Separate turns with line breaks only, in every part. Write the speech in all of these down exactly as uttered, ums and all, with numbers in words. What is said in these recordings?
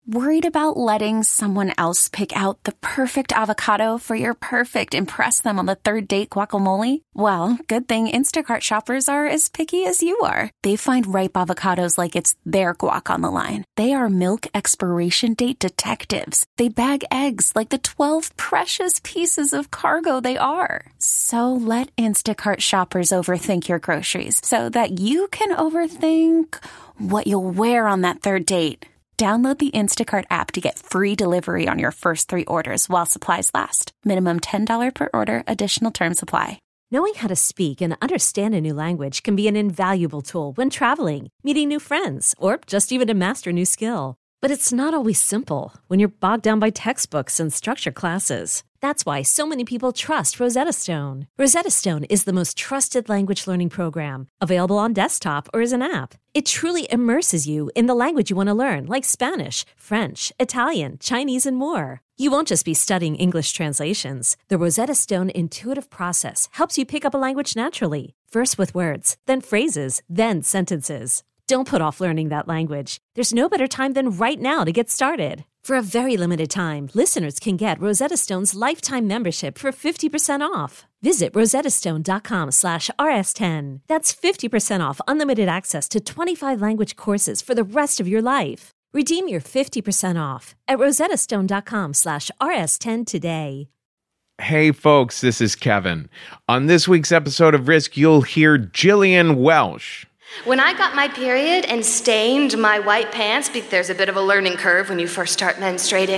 Worried about letting someone else pick out the perfect avocado for your perfect impress them on the third date guacamole? Well, good thing Instacart shoppers are as picky as you are. They find ripe avocados like it's their guac on the line. They are milk expiration date detectives. They bag eggs like the twelve precious pieces of cargo they are. So let Instacart shoppers overthink your groceries so that you can overthink what you'll wear on that third date. Download the Instacart app to get free delivery on your first three orders while supplies last. Minimum ten dollars per order. Additional terms apply.
Knowing how to speak and understand a new language can be an invaluable tool when traveling, meeting new friends, or just even to master a new skill. But it's not always simple when you're bogged down by textbooks and structured classes. That's why so many people trust Rosetta Stone. Rosetta Stone is the most trusted language learning program, available on desktop or as an app. It truly immerses you in the language you want to learn, like Spanish, French, Italian, Chinese, and more. You won't just be studying English translations. The Rosetta Stone intuitive process helps you pick up a language naturally, first with words, then phrases, then sentences. Don't put off learning that language. There's no better time than right now to get started. For a very limited time, listeners can get Rosetta Stone's lifetime membership for fifty percent off. Visit rosettastone.com slash rs10. That's fifty percent off unlimited access to twenty-five language courses for the rest of your life. Redeem your fifty percent off at rosettastone.com slash rs10 today.
Hey folks, this is Kevin. On this week's episode of Risk, you'll hear Jillian Welsh.
When I got my period and stained my white pants, because there's a bit of a learning curve when you first start menstruating.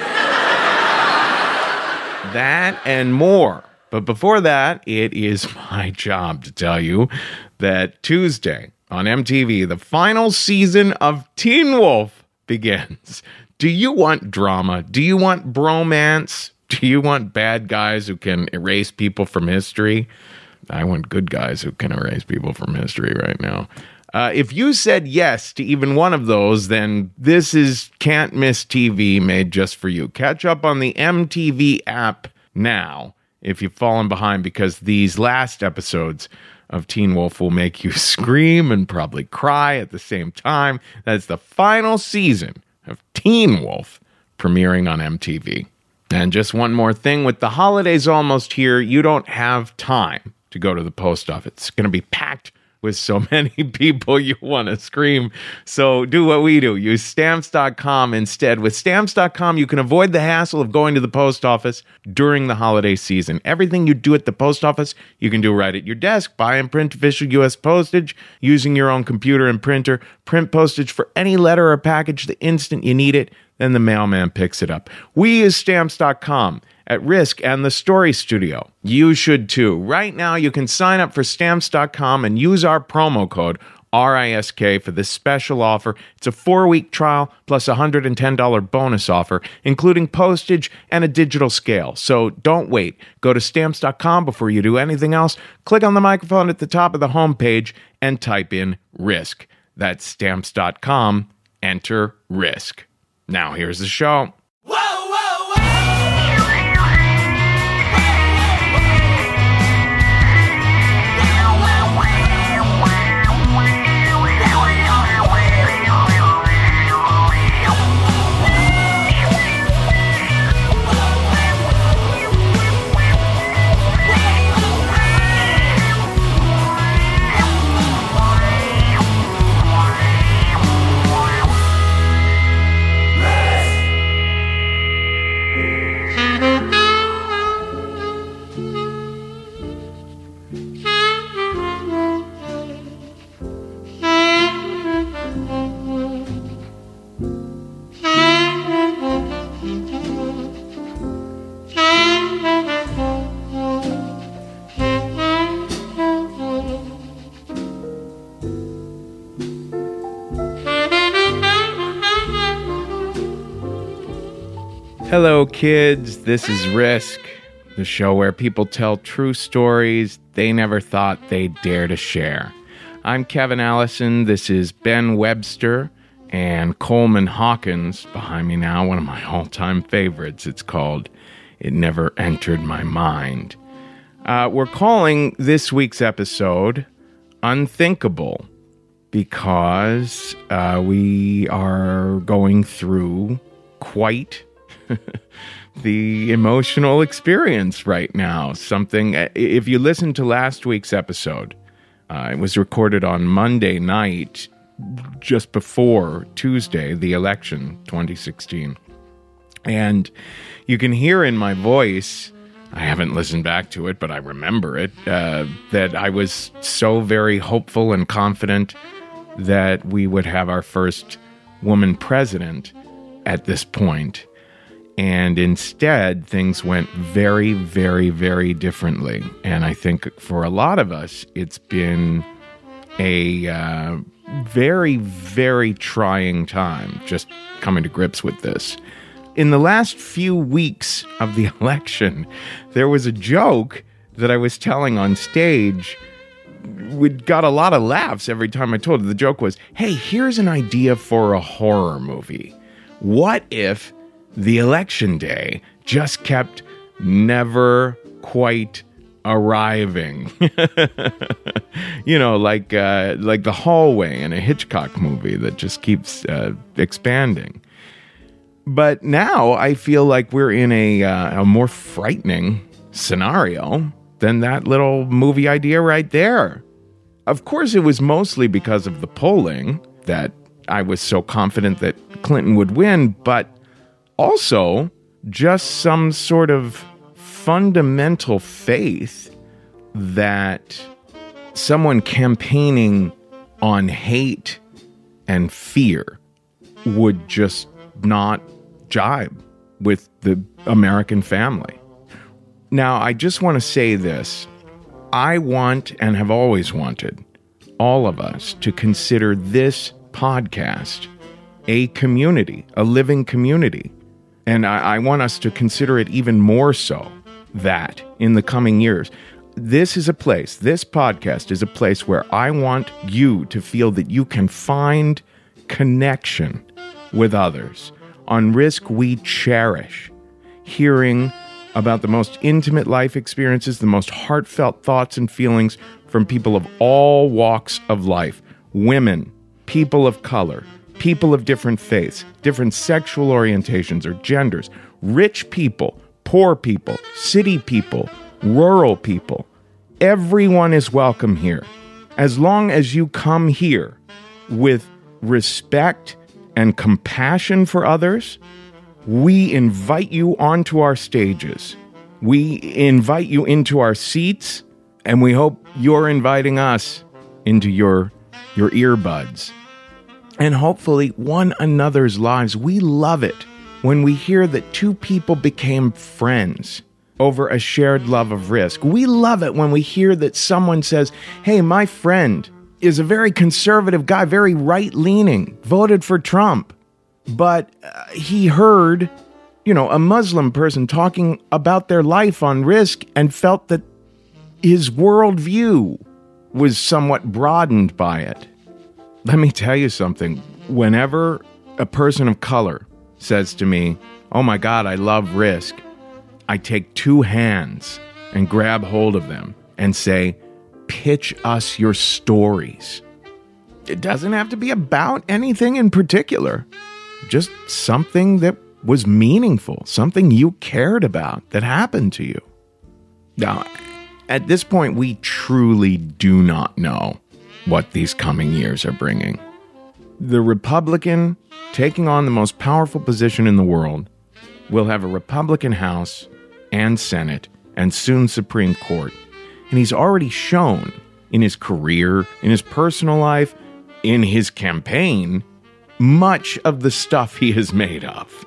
That and more. But before that, it is my job to tell you that Tuesday on M T V, the final season of Teen Wolf begins. Do you want drama? Do you want bromance? Do you want bad guys who can erase people from history? I want good guys who can erase people from history right now. Uh, if you said yes to even one of those, then this is Can't Miss T V made just for you. Catch up on the M T V app now if you've fallen behind, because these last episodes of Teen Wolf will make you scream and probably cry at the same time. That's the final season of Teen Wolf premiering on M T V. And just one more thing, with the holidays almost here, you don't have time to go to the post office. It's going to be packed with so many people you want to scream. So do what we do. Use stamps dot com instead. With stamps dot com, you can avoid the hassle of going to the post office during the holiday season. Everything you do at the post office, you can do right at your desk. Buy and print official U S postage using your own computer and printer. Print postage for any letter or package the instant you need it. Then the mailman picks it up. We use stamps dot com at Risk and the Story Studio. You should too. Right now, you can sign up for stamps dot com and use our promo code R I S K for this special offer. It's a four-week trial plus a one hundred ten dollars bonus offer, including postage and a digital scale. So don't wait. Go to stamps dot com before you do anything else. Click on the microphone at the top of the homepage and type in Risk. That's stamps dot com. Enter Risk. Now here's the show.
Whoa, whoa, whoa!
Hello, kids. This is Risk, the show where people tell true stories they never thought they'd dare to share. I'm Kevin Allison. This is Ben Webster and Coleman Hawkins behind me now, one of my all-time favorites. It's called It Never Entered My Mind. Uh, we're calling this week's episode Unthinkable. because uh, we are going through quite the emotional experience right now. Something, if you listen to last week's episode, uh, it was recorded on Monday night, just before Tuesday, the election, twenty sixteen. And you can hear in my voice, I haven't listened back to it, but I remember it, uh, that I was so very hopeful and confident that we would have our first woman president at this point. And instead, things went very, very, very differently. And I think for a lot of us, it's been a uh, very, very trying time just coming to grips with this. In the last few weeks of the election, there was a joke that I was telling on stage. We got a lot of laughs every time I told it. The joke was, hey, here's an idea for a horror movie. What if the election day just kept never quite arriving? You know, like uh, like the hallway in a Hitchcock movie that just keeps uh, expanding. But now I feel like we're in a, uh, a more frightening scenario than that little movie idea right there. Of course, it was mostly because of the polling that I was so confident that Clinton would win, but also just some sort of fundamental faith that someone campaigning on hate and fear would just not jibe with the American family. Now, I just want to say this. I want and have always wanted all of us to consider this podcast a community, a living community. And I, I want us to consider it even more so that in the coming years. This is a place, this podcast is a place where I want you to feel that you can find connection with others. On Risk, we cherish hearing about the most intimate life experiences, the most heartfelt thoughts and feelings from people of all walks of life. Women, people of color, people of different faiths, different sexual orientations or genders, rich people, poor people, city people, rural people. Everyone is welcome here. As long as you come here with respect and compassion for others, we invite you onto our stages. We invite you into our seats, and we hope you're inviting us into your, your earbuds. And hopefully one another's lives. We love it when we hear that two people became friends over a shared love of risk. We love it when we hear that someone says, hey, my friend is a very conservative guy, very right-leaning, voted for Trump. But uh, he heard, you know, a Muslim person talking about their life on Risk and felt that his worldview was somewhat broadened by it. Let me tell you something. Whenever a person of color says to me, oh my God, I love Risk, I take two hands and grab hold of them and say, pitch us your stories. It doesn't have to be about anything in particular. Just something that was meaningful, something you cared about that happened to you. Now, at this point, we truly do not know what these coming years are bringing. The Republican taking on the most powerful position in the world will have a Republican House and Senate and soon Supreme Court. And he's already shown in his career, in his personal life, in his campaign, much of the stuff he is made of.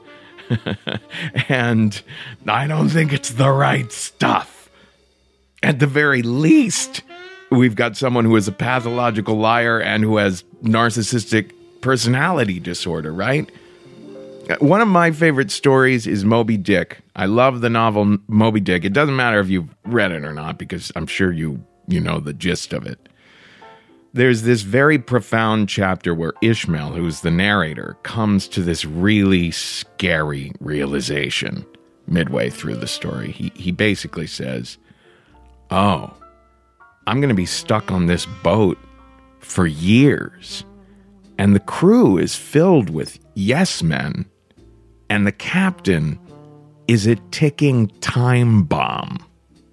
And I don't think it's the right stuff. At the very least, we've got someone who is a pathological liar and who has narcissistic personality disorder, right? One of my favorite stories is Moby Dick. I love the novel Moby Dick. It doesn't matter if you've read it or not, because I'm sure you you know the gist of it. There's this very profound chapter where Ishmael, who's the narrator, comes to this really scary realization midway through the story. He he basically says, oh, I'm going to be stuck on this boat for years. And the crew is filled with yes men. And the captain is a ticking time bomb.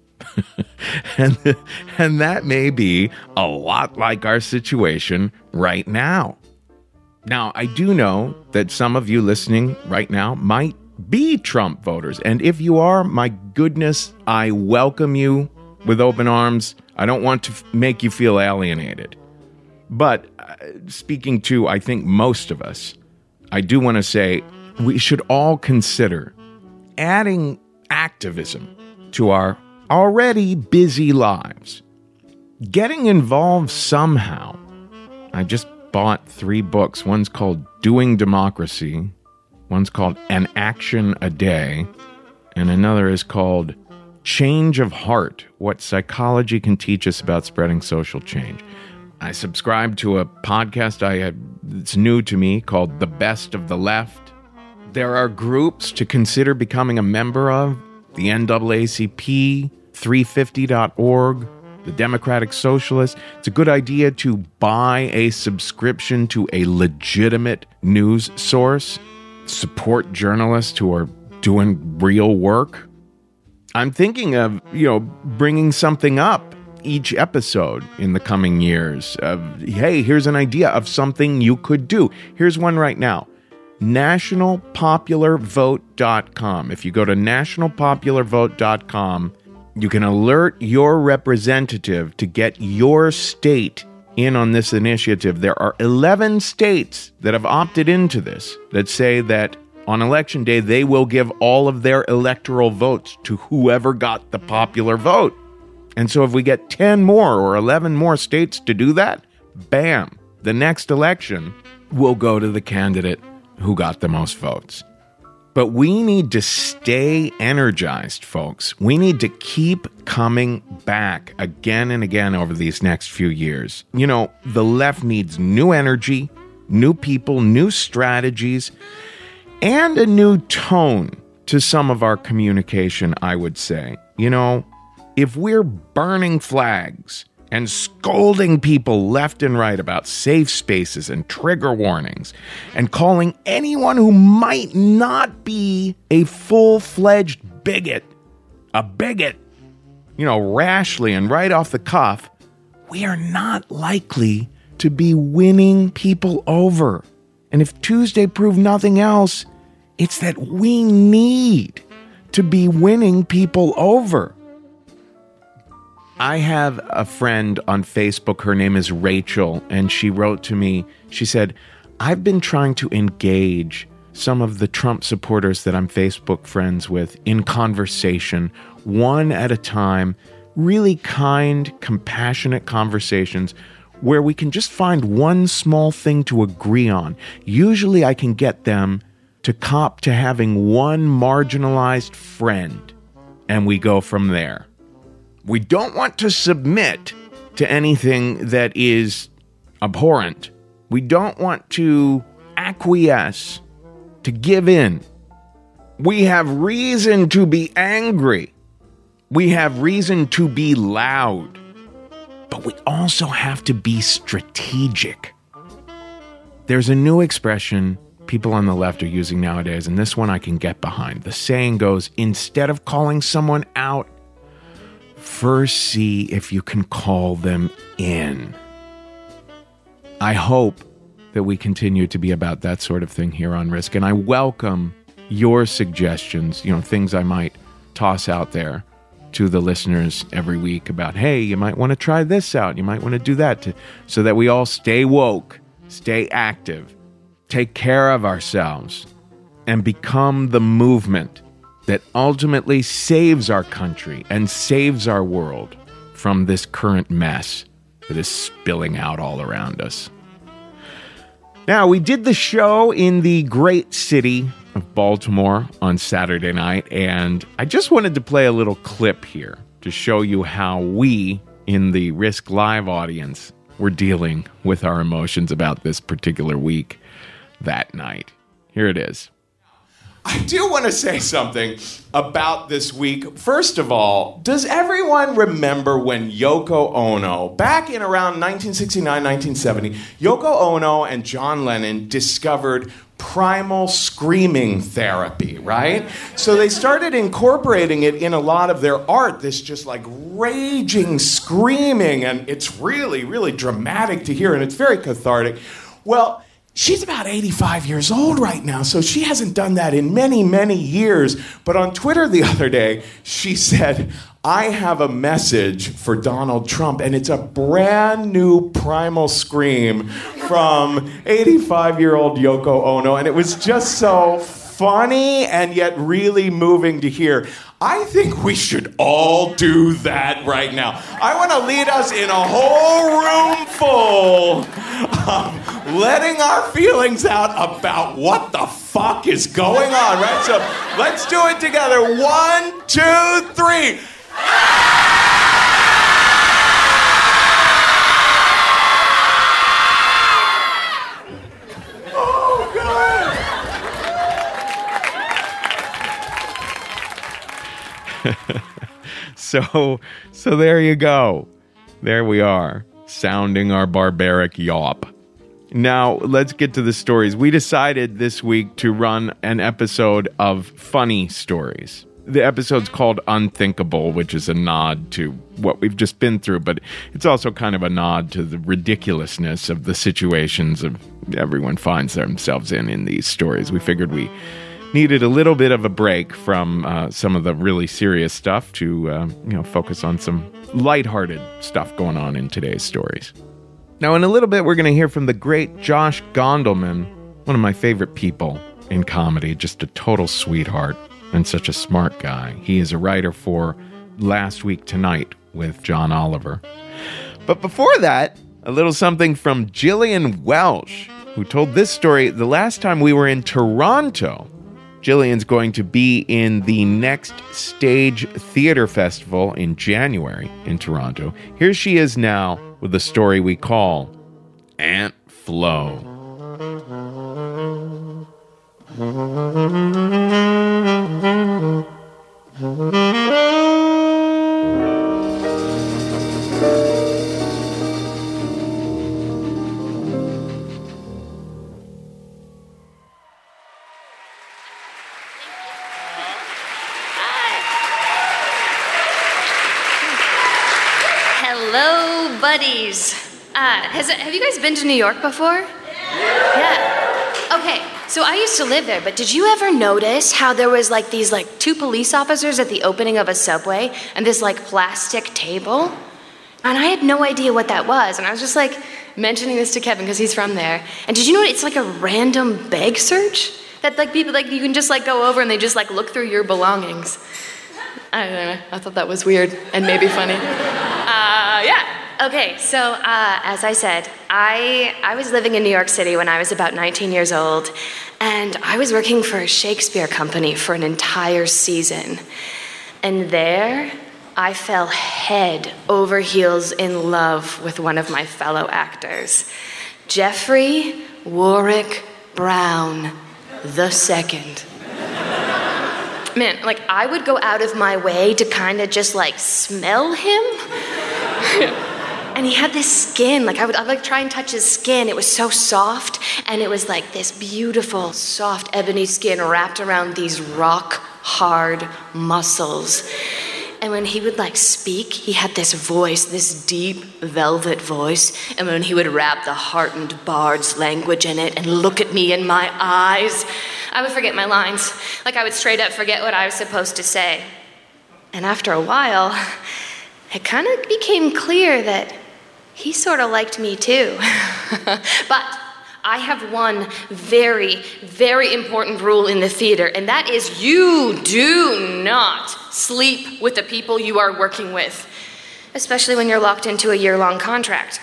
and, and that may be a lot like our situation right now. Now, I do know that some of you listening right now might be Trump voters. And if you are, my goodness, I welcome you with open arms. I don't want to f- make you feel alienated. But uh, speaking to, I think, most of us, I do want to say we should all consider adding activism to our already busy lives. Getting involved somehow. I just bought three books. One's called Doing Democracy. One's called An Action a Day. And another is called Change of Heart, What Psychology Can Teach Us About Spreading Social Change. I subscribe to a podcast I had, it's new to me, called The Best of the Left. There are groups to consider becoming a member of. The N double A C P, three fifty dot org, the Democratic Socialists. It's a good idea to buy a subscription to a legitimate news source. Support journalists who are doing real work. I'm thinking of, you know, bringing something up each episode in the coming years of, hey, here's an idea of something you could do. Here's one right now. national popular vote dot com. If you go to national popular vote dot com, you can alert your representative to get your state in on this initiative. There are eleven states that have opted into this that say that on election day, they will give all of their electoral votes to whoever got the popular vote. And so if we get ten more or eleven more states to do that, bam, the next election will go to the candidate who got the most votes. But we need to stay energized, folks. We need to keep coming back again and again over these next few years. You know, the left needs new energy, new people, new strategies, and a new tone to some of our communication, I would say. You know, if we're burning flags and scolding people left and right about safe spaces and trigger warnings and calling anyone who might not be a full-fledged bigot a bigot, you know, rashly and right off the cuff, we are not likely to be winning people over. And if Tuesday proved nothing else, it's that we need to be winning people over. I have a friend on Facebook, her name is Rachel, and she wrote to me, she said, I've been trying to engage some of the Trump supporters that I'm Facebook friends with in conversation, one at a time, really kind, compassionate conversations where we can just find one small thing to agree on. Usually I can get them to cop to having one marginalized friend, and we go from there. We don't want to submit to anything that is abhorrent. We don't want to acquiesce, to give in. We have reason to be angry. We have reason to be loud. But we also have to be strategic. There's a new expression people on the left are using nowadays, and this one I can get behind. The saying goes, instead of calling someone out, first see if you can call them in. I hope that we continue to be about that sort of thing here on Risk, and I welcome your suggestions, you know, things I might toss out there to the listeners every week about, hey, you might want to try this out, you might want to do that, to, so that we all stay woke, stay active, take care of ourselves, and become the movement that ultimately saves our country and saves our world from this current mess that is spilling out all around us. Now, we did the show in the great city of Baltimore on Saturday night, and I just wanted to play a little clip here to show you how we, in the Risk Live audience, were dealing with our emotions about this particular week that night. Here it is. I do want to say something about this week. First of all, does everyone remember when Yoko Ono, back in around nineteen sixty-nine, nineteen seventy, Yoko Ono and John Lennon discovered primal screaming therapy, right? So they started incorporating it in a lot of their art, this just like raging screaming, and it's really, really dramatic to hear, and it's very cathartic. Well, she's about eighty-five years old right now, so she hasn't done that in many, many years. But on Twitter the other day, she said, I have a message for Donald Trump, and it's a brand new primal scream from eighty-five-year-old Yoko Ono, and it was just so funny and yet really moving to hear. I think we should all do that right now. I want to lead us in a whole room full of letting our feelings out about what the fuck is going on, right? So let's do it together. One, two, three. Oh, God. so, so there you go. There we are, sounding our barbaric yawp. Now, let's get to the stories. We decided this week to run an episode of funny stories. The episode's called Unthinkable, which is a nod to what we've just been through, but it's also kind of a nod to the ridiculousness of the situations of everyone finds themselves in in these stories. We figured we needed a little bit of a break from uh, some of the really serious stuff to uh, you know, focus on some lighthearted stuff going on in today's stories. Now, in a little bit, we're going to hear from the great Josh Gondelman, one of my favorite people in comedy, just a total sweetheart and such a smart guy. He is a writer for Last Week Tonight with John Oliver. But before that, a little something from Jillian Welsh, who told this story the last time we were in Toronto. Jillian's going to be in the Next Stage Theatre Festival in January in Toronto. Here she is now with the story we call Aunt Flo.
Hello, buddies. Uh, has have you guys been to New York before? Yeah. Okay, so I used to live there, but did you ever notice how there was like these like two police officers at the opening of a subway and this like plastic table? And I had no idea what that was, and I was just like mentioning this to Kevin because he's from there. And did you know it's like a random bag search? That like people like you can just like go over and they just like look through your belongings. I don't know. I thought that was weird and maybe funny. Uh, yeah. Okay, so uh, as I said, I I was living in New York City when I was about nineteen years old, and I was working for a Shakespeare company for an entire season. And there, I fell head over heels in love with one of my fellow actors, Jeffrey Warwick Brown the Second. Man, like, I would go out of my way to kind of just, like, smell him. And he had this skin, like, I would, I would, like, try and touch his skin. It was so soft, and it was, like, this beautiful, soft, ebony skin wrapped around these rock-hard muscles. And when he would, like, speak, he had this voice, this deep, velvet voice. And when he would rap the heartened bard's language in it and look at me in my eyes, I would forget my lines. Like, I would straight up forget what I was supposed to say. And after a while, it kind of became clear that he sort of liked me too. But I have one very, very important rule in the theater, and that is you do not sleep with the people you are working with, especially when you're locked into a year-long contract.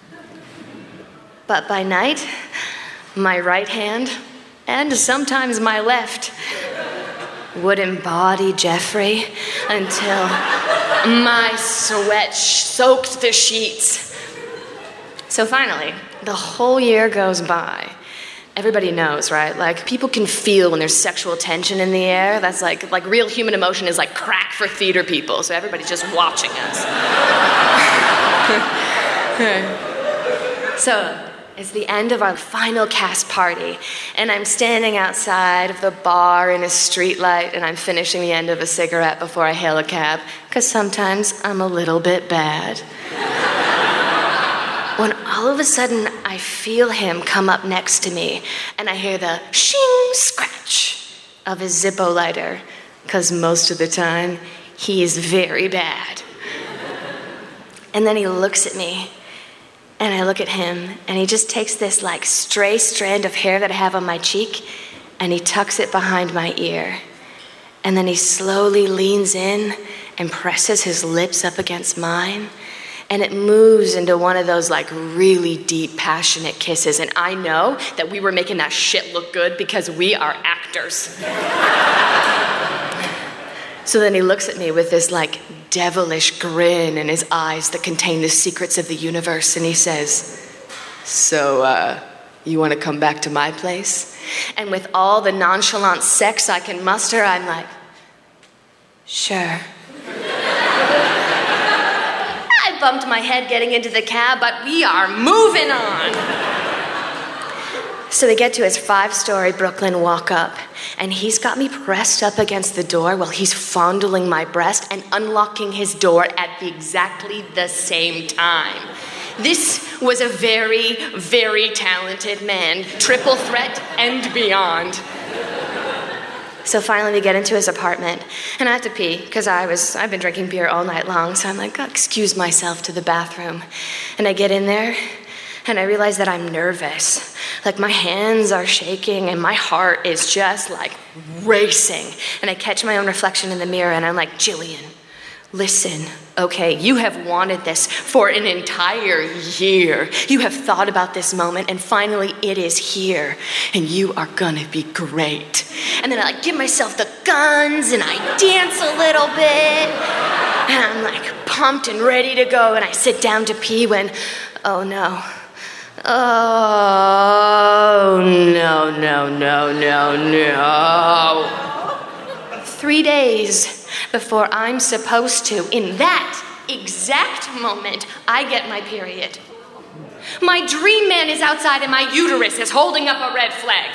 But by night, my right hand, and sometimes my left, would embody Jeffrey until my sweat soaked the sheets. So finally, the whole year goes by, everybody knows, right? Like, people can feel when there's sexual tension in the air. That's like, like real human emotion is like crack for theater people, so everybody's just watching us. So, it's the end of our final cast party, and I'm standing outside of the bar in a streetlight, and I'm finishing the end of a cigarette before I hail a cab, because sometimes I'm a little bit bad. When all of a sudden I feel him come up next to me, and I hear the shing scratch of his Zippo lighter, because most of the time he is very bad. And then he looks at me, and I look at him, and he just takes this like stray strand of hair that I have on my cheek, and he tucks it behind my ear. And then he slowly leans in and presses his lips up against mine, and it moves into one of those like really deep, passionate kisses. And I know that we were making that shit look good because we are actors. So then he looks at me with this like devilish grin in his eyes that contain the secrets of the universe, and he says, so, uh, you want to come back to my place? And with all the nonchalant sex I can muster, I'm like, sure. I bumped my head getting into the cab, but we are moving on. So we get to his five-story Brooklyn walk-up, and he's got me pressed up against the door while he's fondling my breast and unlocking his door at the exactly the same time. This was a very, very talented man, triple threat and beyond. So finally we get into his apartment, and I have to pee, because I was, I've been drinking beer all night long, so I'm like, I'll excuse myself to the bathroom. And I get in there, and I realize that I'm nervous. Like, my hands are shaking, and my heart is just, like, racing. And I catch my own reflection in the mirror, and I'm like, Jillian, listen, okay, you have wanted this for an entire year. You have thought about this moment, and finally it is here, and you are gonna be great. And then I, like, give myself the guns, and I dance a little bit, and I'm, like, pumped and ready to go, and I sit down to pee when, oh, no. Oh, no, no, no, no, no. Three days before I'm supposed to, in that exact moment, I get my period. My dream man is outside and my uterus is holding up a red flag.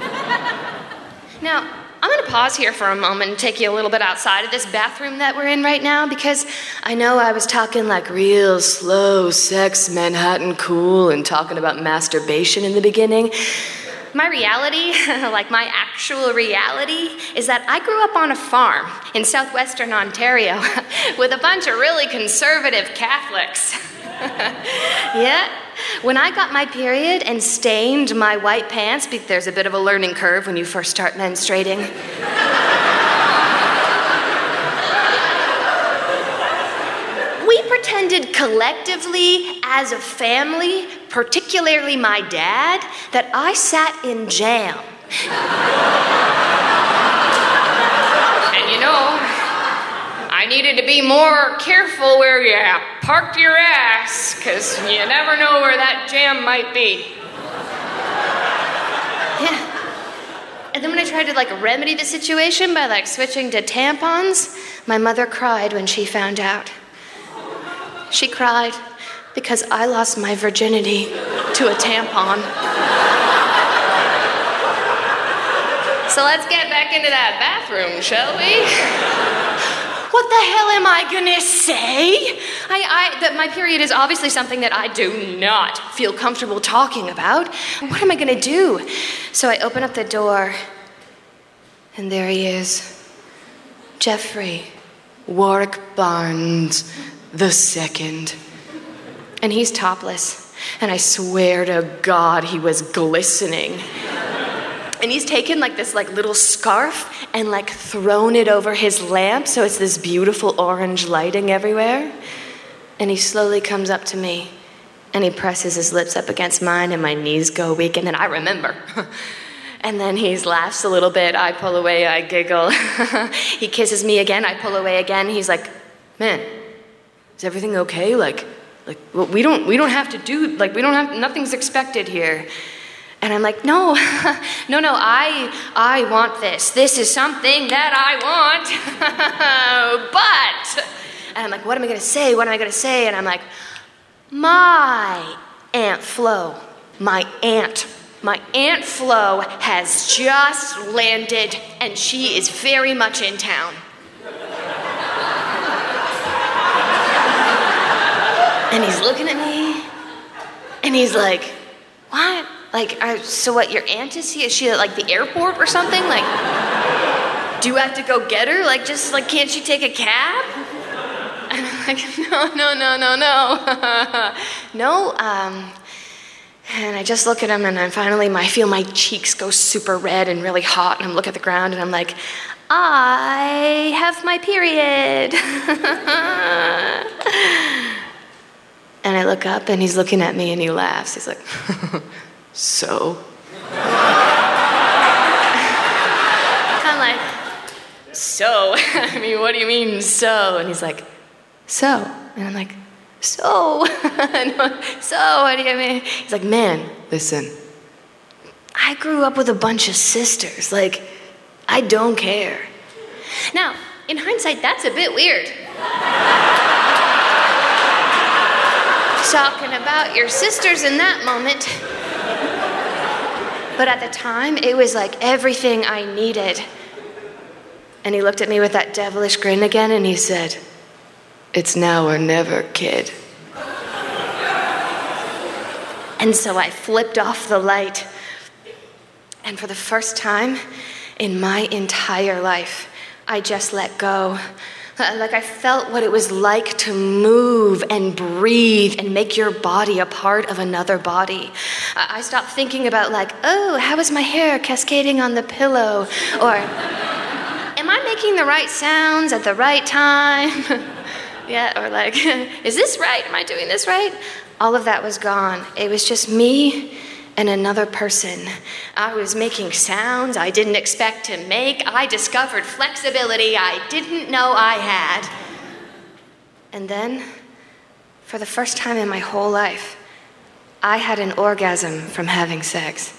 Now, I'm gonna pause here for a moment and take you a little bit outside of this bathroom that we're in right now, because I know I was talking like real slow sex, Manhattan cool, and talking about masturbation in the beginning. My reality, like my actual reality, is that I grew up on a farm in southwestern Ontario with a bunch of really conservative Catholics. Yeah, when I got my period and stained my white pants, because there's a bit of a learning curve when you first start menstruating. We pretended collectively as a family, particularly my dad, that I sat in jam. And you know, I needed to be more careful where you parked your ass, because you never know where that jam might be. Yeah. And then when I tried to, like, remedy the situation by, like, switching to tampons, my mother cried when she found out. She cried because I lost my virginity to a tampon. So let's get back into that bathroom, shall we? What the hell am I gonna say? I, I, that my period is obviously something that I do not feel comfortable talking about. What am I gonna do? So I open up the door, and there he is. Jeffrey Warwick Barnes the second. And he's topless, and I swear to God he was glistening. And he's taken like this like little scarf and like thrown it over his lamp, so it's this beautiful orange lighting everywhere. And he slowly comes up to me, and he presses his lips up against mine, and my knees go weak, and then I remember. And then he laughs a little bit, I pull away, I giggle. He kisses me again, I pull away again. He's like, man, is everything okay? Like, like well, we don't we don't have to do, like, we don't have, nothing's expected here. And I'm like, no, no, no, I, I want this. This is something that I want. But, and I'm like, what am I going to say? What am I going to say? And I'm like, my Aunt Flo, my aunt, my Aunt Flo has just landed, and she is very much in town. And he's looking at me, and he's like, what? Like, uh, so what, your aunt is here? Is she at, like, the airport or something? Like, do you have to go get her? Like, just, like, can't she take a cab? And I'm like, no, no, no, no, no. no, um, and I just look at him, and I finally, I feel my cheeks go super red and really hot, and I'm looking at the ground, and I'm like, I have my period. And I look up, and he's looking at me, and he laughs. He's like, so? I'm like, so? I mean, what do you mean, so? And he's like, so? And I'm like, so? So, what do you mean? He's like, man, listen, I grew up with a bunch of sisters. Like, I don't care. Now, in hindsight, that's a bit weird. Talking about your sisters in that moment. But at the time, it was like everything I needed. And he looked at me with that devilish grin again, and he said, it's now or never, kid. And so I flipped off the light. And for the first time in my entire life, I just let go. Like I felt what it was like to move and breathe and make your body a part of another body. I stopped thinking about like, oh, how is my hair cascading on the pillow? Or, am I making the right sounds at the right time? Yeah, or like, is this right? Am I doing this right? All of that was gone. It was just me and another person. I was making sounds I didn't expect to make. I discovered flexibility I didn't know I had. And then, for the first time in my whole life, I had an orgasm from having sex.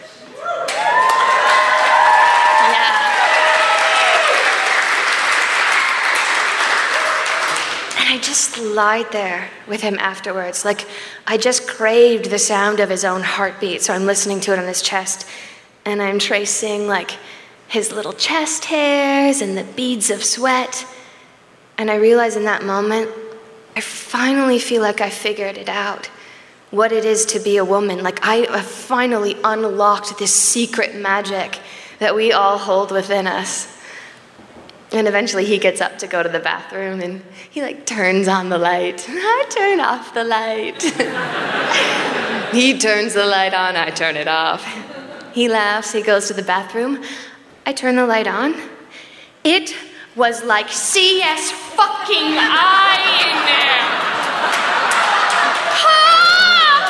I just lied there with him afterwards. Like, I just craved the sound of his own heartbeat, so I'm listening to it on his chest, and I'm tracing, like, his little chest hairs and the beads of sweat. And I realize in that moment, I finally feel like I figured it out, what it is to be a woman. Like, I have finally unlocked this secret magic that we all hold within us. And eventually he gets up to go to the bathroom, and he like turns on the light. I turn off the light. He turns the light on, I turn it off. He laughs, he goes to the bathroom. I turn the light on. It was like C S fucking I in there. Ah!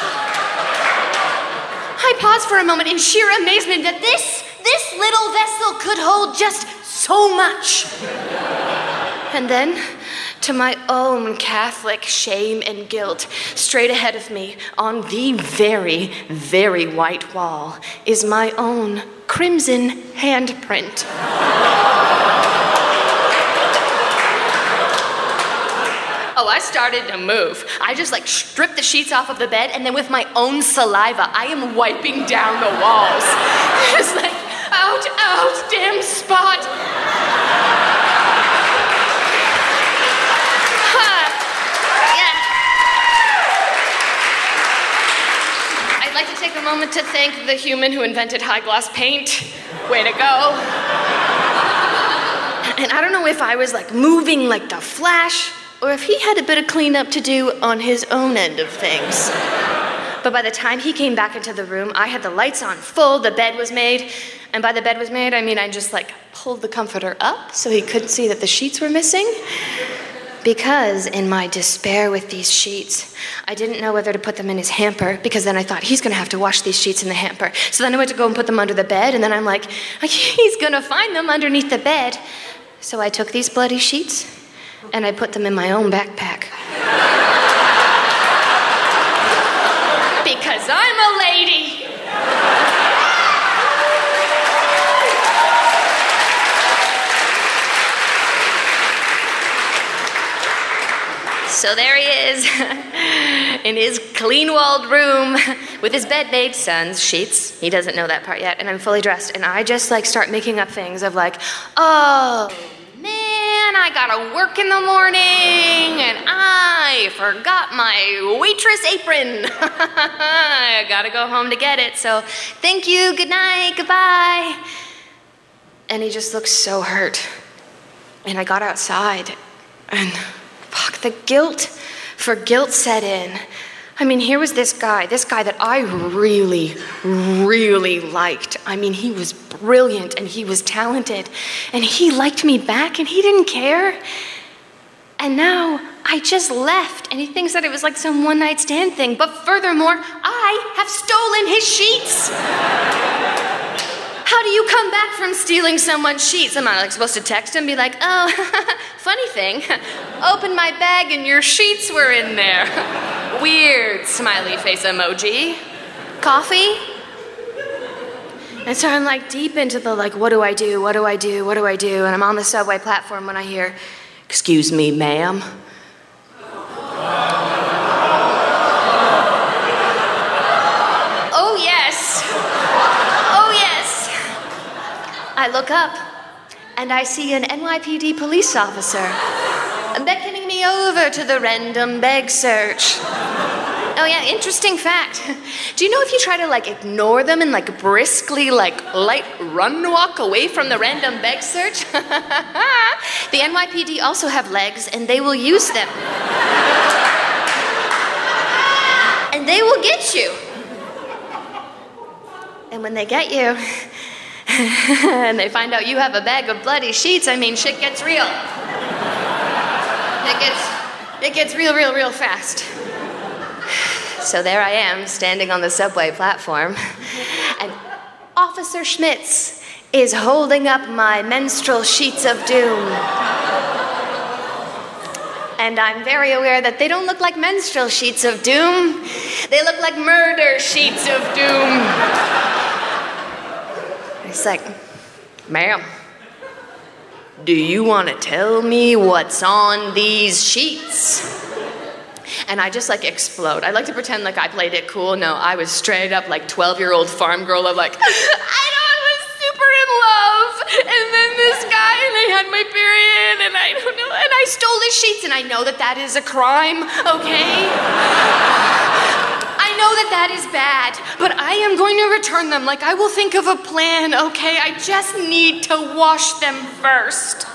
I paused for a moment in sheer amazement that this, this little vessel could hold just so much. And then, to my own Catholic shame and guilt, straight ahead of me, on the very, very white wall, is my own crimson handprint. Oh, I started to move. I just like stripped the sheets off of the bed, and then with my own saliva, I am wiping down the walls. It's like, out, out, damn spot. Huh. Yeah. I'd like to take a moment to thank the human who invented high gloss paint. Way to go. And I don't know if I was like moving like the Flash, or if he had a bit of cleanup to do on his own end of things. But by the time he came back into the room, I had the lights on full, the bed was made, and by the bed was made, I mean I just like pulled the comforter up so he couldn't see that the sheets were missing. Because in my despair with these sheets, I didn't know whether to put them in his hamper, because then I thought he's gonna have to wash these sheets in the hamper. So then I went to go and put them under the bed, and then I'm like, he's gonna find them underneath the bed. So I took these bloody sheets, and I put them in my own backpack. Because I'm a lady. So there he is, in his clean-walled room, with his bed made, sans sheets. He doesn't know that part yet, and I'm fully dressed. And I just, like, start making up things of, like, oh, man, I gotta work in the morning, and I forgot my waitress apron. I gotta go home to get it, so thank you, good night, goodbye. And he just looks so hurt. And I got outside, and fuck, the guilt for guilt set in. I mean, here was this guy, this guy that I really, really liked. I mean, he was brilliant, and he was talented, and he liked me back, and he didn't care. And now I just left, and he thinks that it was like some one-night stand thing. But furthermore, I have stolen his sheets. How do you come back from stealing someone's sheets? Am I like supposed to text him, be like, oh, funny thing, open my bag and your sheets were in there. Weird smiley face emoji. Coffee? And so I'm like deep into the like, what do I do, what do I do, what do I do? And I'm on the subway platform when I hear, excuse me, ma'am. Oh, yes. Oh, yes. I look up, and I see an N Y P D police officer beckoning me over to the random bag search. Oh yeah, interesting fact. Do you know if you try to like ignore them and like briskly like light run walk away from the random bag search? The N Y P D also have legs, and they will use them. And they will get you. And when they get you, and they find out you have a bag of bloody sheets, I mean, shit gets real. It gets, it gets real, real, real fast. So there I am, standing on the subway platform, and Officer Schmitz is holding up my menstrual sheets of doom. And I'm very aware that they don't look like menstrual sheets of doom. They look like murder sheets of doom. It's like, ma'am, do you want to tell me what's on these sheets? And I just like explode. I like to pretend like I played it cool. No, I was straight up like twelve-year-old farm girl of like, I know I was super in love, and then this guy, and I had my period, and I don't know, and I stole his sheets, and I know that that is a crime, okay? I know that that is bad, but I am going to return them. Like, I will think of a plan, okay? I just need to wash them first.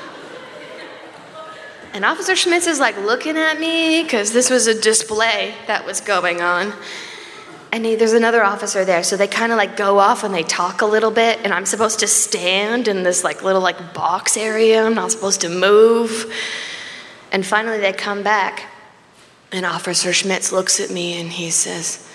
And Officer Schmitz is like looking at me because this was a display that was going on. And he, there's another officer there, so they kind of like go off and they talk a little bit, and I'm supposed to stand in this like little like box area. I'm not supposed to move. And finally they come back, and Officer Schmitz looks at me and he says,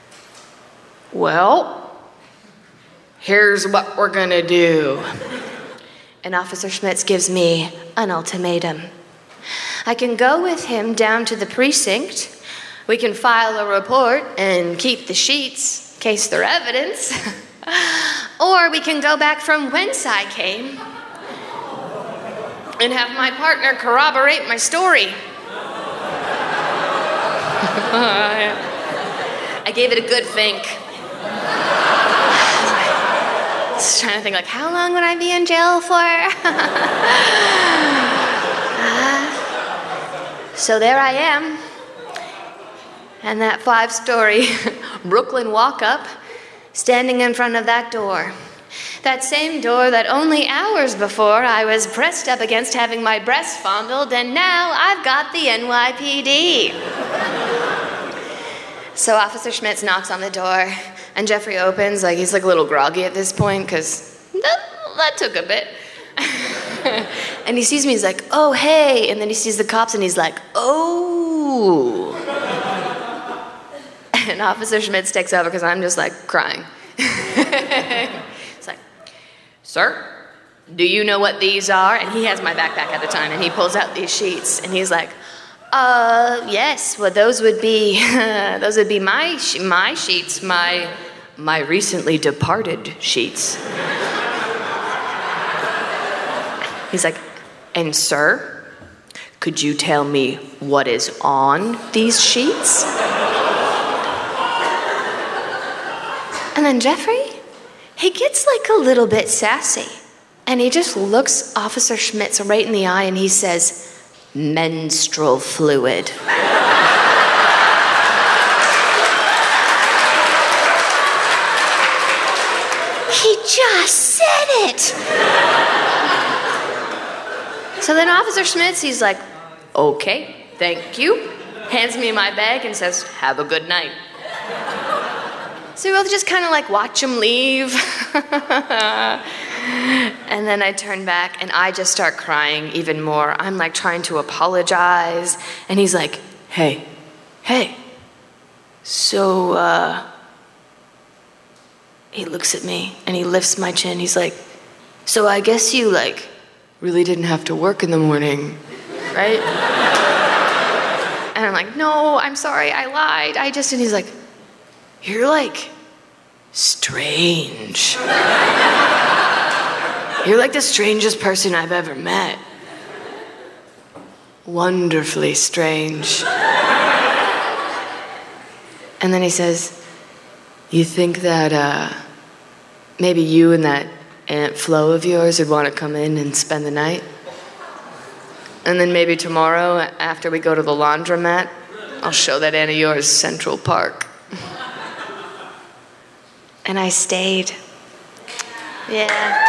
well, here's what we're gonna do. And Officer Schmitz gives me an ultimatum. I can go with him down to the precinct. We can file a report and keep the sheets in case they're evidence. Or we can go back from whence I came and have my partner corroborate my story. I gave it a good think. I was trying to think, like, how long would I be in jail for? uh, so there I am. And that five-story Brooklyn walk-up, standing in front of that door. That same door that only hours before I was pressed up against having my breasts fondled, and now I've got the N Y P D. So Officer Schmitz knocks on the door, and Jeffrey opens, like he's like a little groggy at this point, because that, that took a bit. And he sees me, he's like, oh, hey, and then he sees the cops, and he's like, oh. And Officer Schmitz takes over because I'm just like crying. It's like, sir, do you know what these are? And he has my backpack at the time, and he pulls out these sheets, and he's like, uh, yes, well, those would be, those would be my sh- my sheets, my my recently departed sheets. He's like, and sir, could you tell me what is on these sheets? And then Jeffrey, he gets like a little bit sassy. And he just looks Officer Schmitz right in the eye and he says, menstrual fluid. He just said it. So then Officer Schmitz, he's like, okay, thank you. Hands me my bag and says, have a good night. So we both just kind of like watch him leave. And then I turn back and I just start crying even more. I'm like trying to apologize. And he's like, hey, hey. So, uh, he looks at me and he lifts my chin. He's like, so I guess you like really didn't have to work in the morning, right? And I'm like, no, I'm sorry, I lied. I just, and he's like, you're like strange. You're like the strangest person I've ever met. Wonderfully strange. And then he says, you think that uh, maybe you and that Aunt Flo of yours would want to come in and spend the night? And then maybe tomorrow, after we go to the laundromat, I'll show that aunt of yours Central Park. And I stayed. Yeah.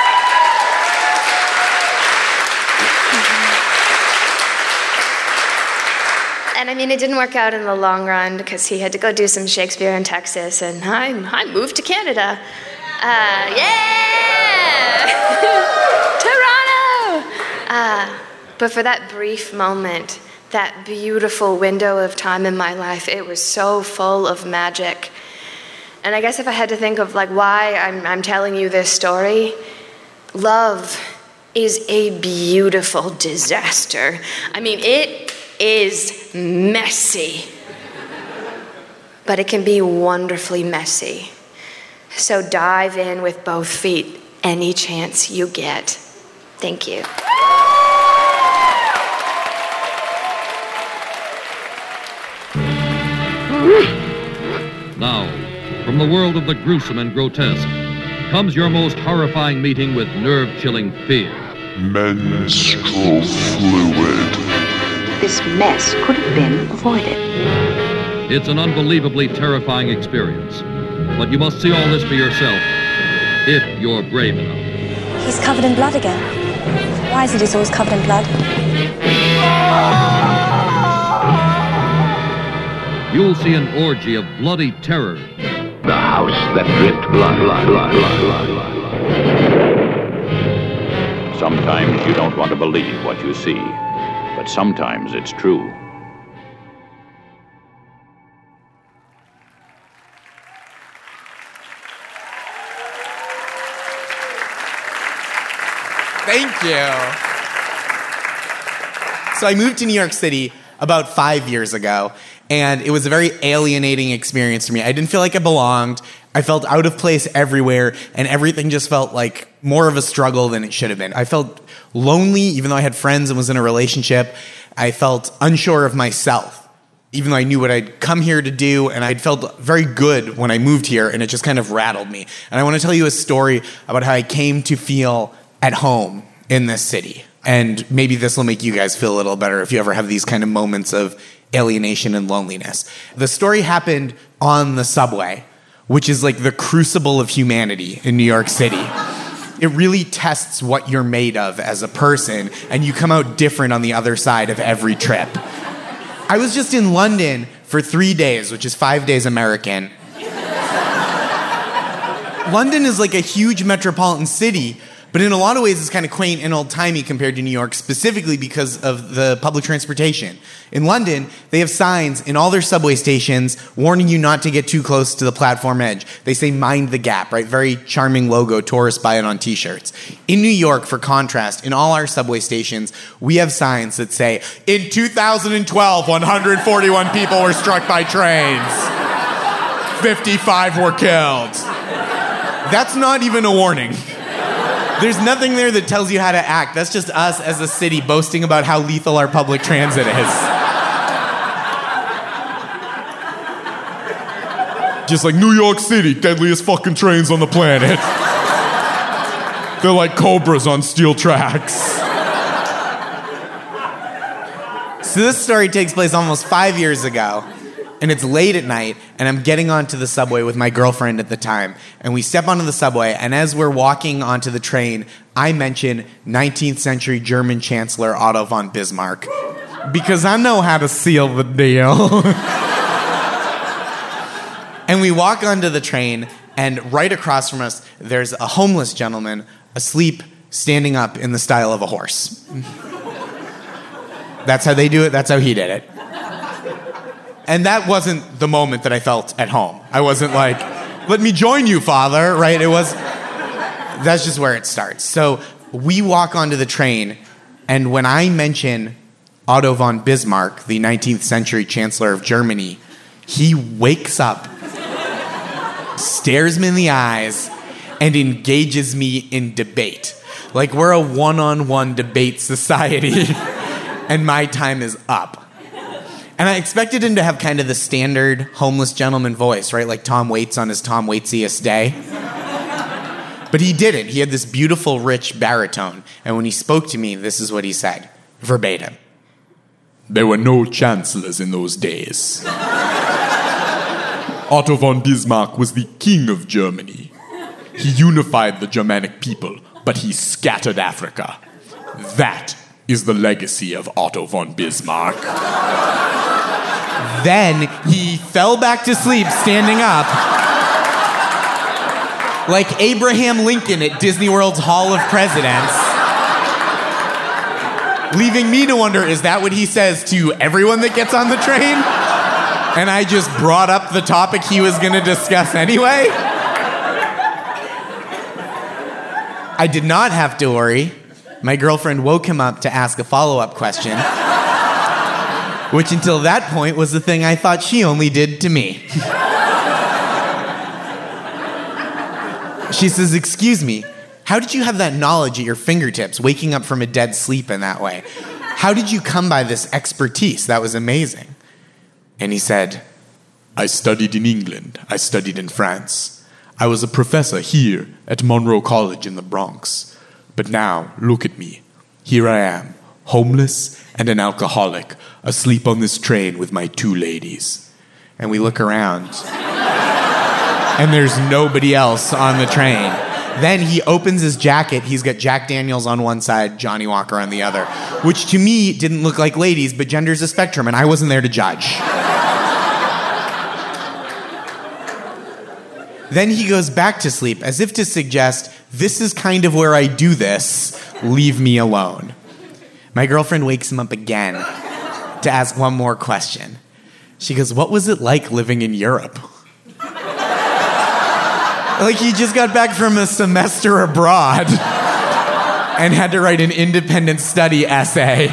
And I mean, it didn't work out in the long run because he had to go do some Shakespeare in Texas, and I, I moved to Canada. Uh, yeah! Toronto! Uh, but for that brief moment, that beautiful window of time in my life, it was so full of magic. And I guess if I had to think of like why I'm, I'm telling you this story, love is a beautiful disaster. I mean, it is messy, but it can be wonderfully messy. So dive in with both feet any chance you get. Thank you.
Now, from the world of the gruesome and grotesque, comes your most horrifying meeting with nerve-chilling fear.
Menstrual fluid.
This mess could have been avoided.
It's an unbelievably terrifying experience, but you must see all this for yourself, if you're brave enough.
He's covered in blood again. Why is it he's always covered in blood?
You'll see an orgy of bloody terror.
The house that dripped blood, blood, blood, blood, blood, blood. Sometimes you don't want to believe what you see, but sometimes it's true.
Thank you. So I moved to New York City about five years ago, and it was a very alienating experience for me. I didn't feel like I belonged. I felt out of place everywhere, and everything just felt like more of a struggle than it should have been. I felt lonely, even though I had friends and was in a relationship. I felt unsure of myself, even though I knew what I'd come here to do, and I'd felt very good when I moved here, and it just kind of rattled me. And I want to tell you a story about how I came to feel at home in this city. And maybe this will make you guys feel a little better if you ever have these kind of moments of alienation and loneliness. The story happened on the subway, which is like the crucible of humanity in New York City. It really tests what you're made of as a person, and you come out different on the other side of every trip. I was just in London for three days, which is five days American. London is like a huge metropolitan city, but in a lot of ways, it's kind of quaint and old-timey compared to New York, specifically because of the public transportation. In London, they have signs in all their subway stations warning you not to get too close to the platform edge. They say, mind the gap, right? Very charming logo, tourists buy it on t-shirts. In New York, for contrast, in all our subway stations, we have signs that say, in two thousand twelve, one hundred forty-one people were struck by trains. fifty-five were killed. That's not even a warning. There's nothing there that tells you how to act. That's just us as a city boasting about how lethal our public transit is.
Just like New York City, deadliest fucking trains on the planet. They're like cobras on steel tracks.
So this story takes place almost five years ago, and it's late at night, and I'm getting onto the subway with my girlfriend at the time, and we step onto the subway, and as we're walking onto the train, I mention nineteenth century German Chancellor Otto von Bismarck, because I know how to seal the deal. And we walk onto the train, and right across from us, there's a homeless gentleman asleep, standing up in the style of a horse. That's how they do it. That's how he did it. And that wasn't the moment that I felt at home. I wasn't like, let me join you, father, right? It was, that's just where it starts. So we walk onto the train, and when I mention Otto von Bismarck, the nineteenth century Chancellor of Germany, he wakes up, stares me in the eyes, and engages me in debate. Like we're a one-on-one debate society, and my time is up. And I expected him to have kind of the standard homeless gentleman voice, right? Like Tom Waits on his Tom Waitsiest day. But he didn't. He had this beautiful, rich baritone. And when he spoke to me, this is what he said, verbatim.
There were no chancellors in those days. Otto von Bismarck was the king of Germany. He unified the Germanic people, but he scattered Africa. That is the legacy of Otto von Bismarck.
Then he fell back to sleep standing up like Abraham Lincoln at Disney World's Hall of Presidents, leaving me to wonder, is that what he says to everyone that gets on the train? And I just brought up the topic he was going to discuss anyway? I did not have to worry. My girlfriend woke him up to ask a follow-up question, which until that point was the thing I thought she only did to me. She says, excuse me, how did you have that knowledge at your fingertips, waking up from a dead sleep in that way? How did you come by this expertise? That was amazing. And he said,
I studied in England. I studied in France. I was a professor here at Monroe College in the Bronx. But now, look at me. Here I am, homeless and an alcoholic, asleep on this train with my two ladies.
And we look around, and there's nobody else on the train. Then he opens his jacket. He's got Jack Daniels on one side, Johnny Walker on the other, which to me didn't look like ladies, but gender's a spectrum, and I wasn't there to judge. Then he goes back to sleep, as if to suggest, this is kind of where I do this. Leave me alone. My girlfriend wakes him up again to ask one more question. She goes, what was it like living in Europe? Like he just got back from a semester abroad and had to write an independent study essay.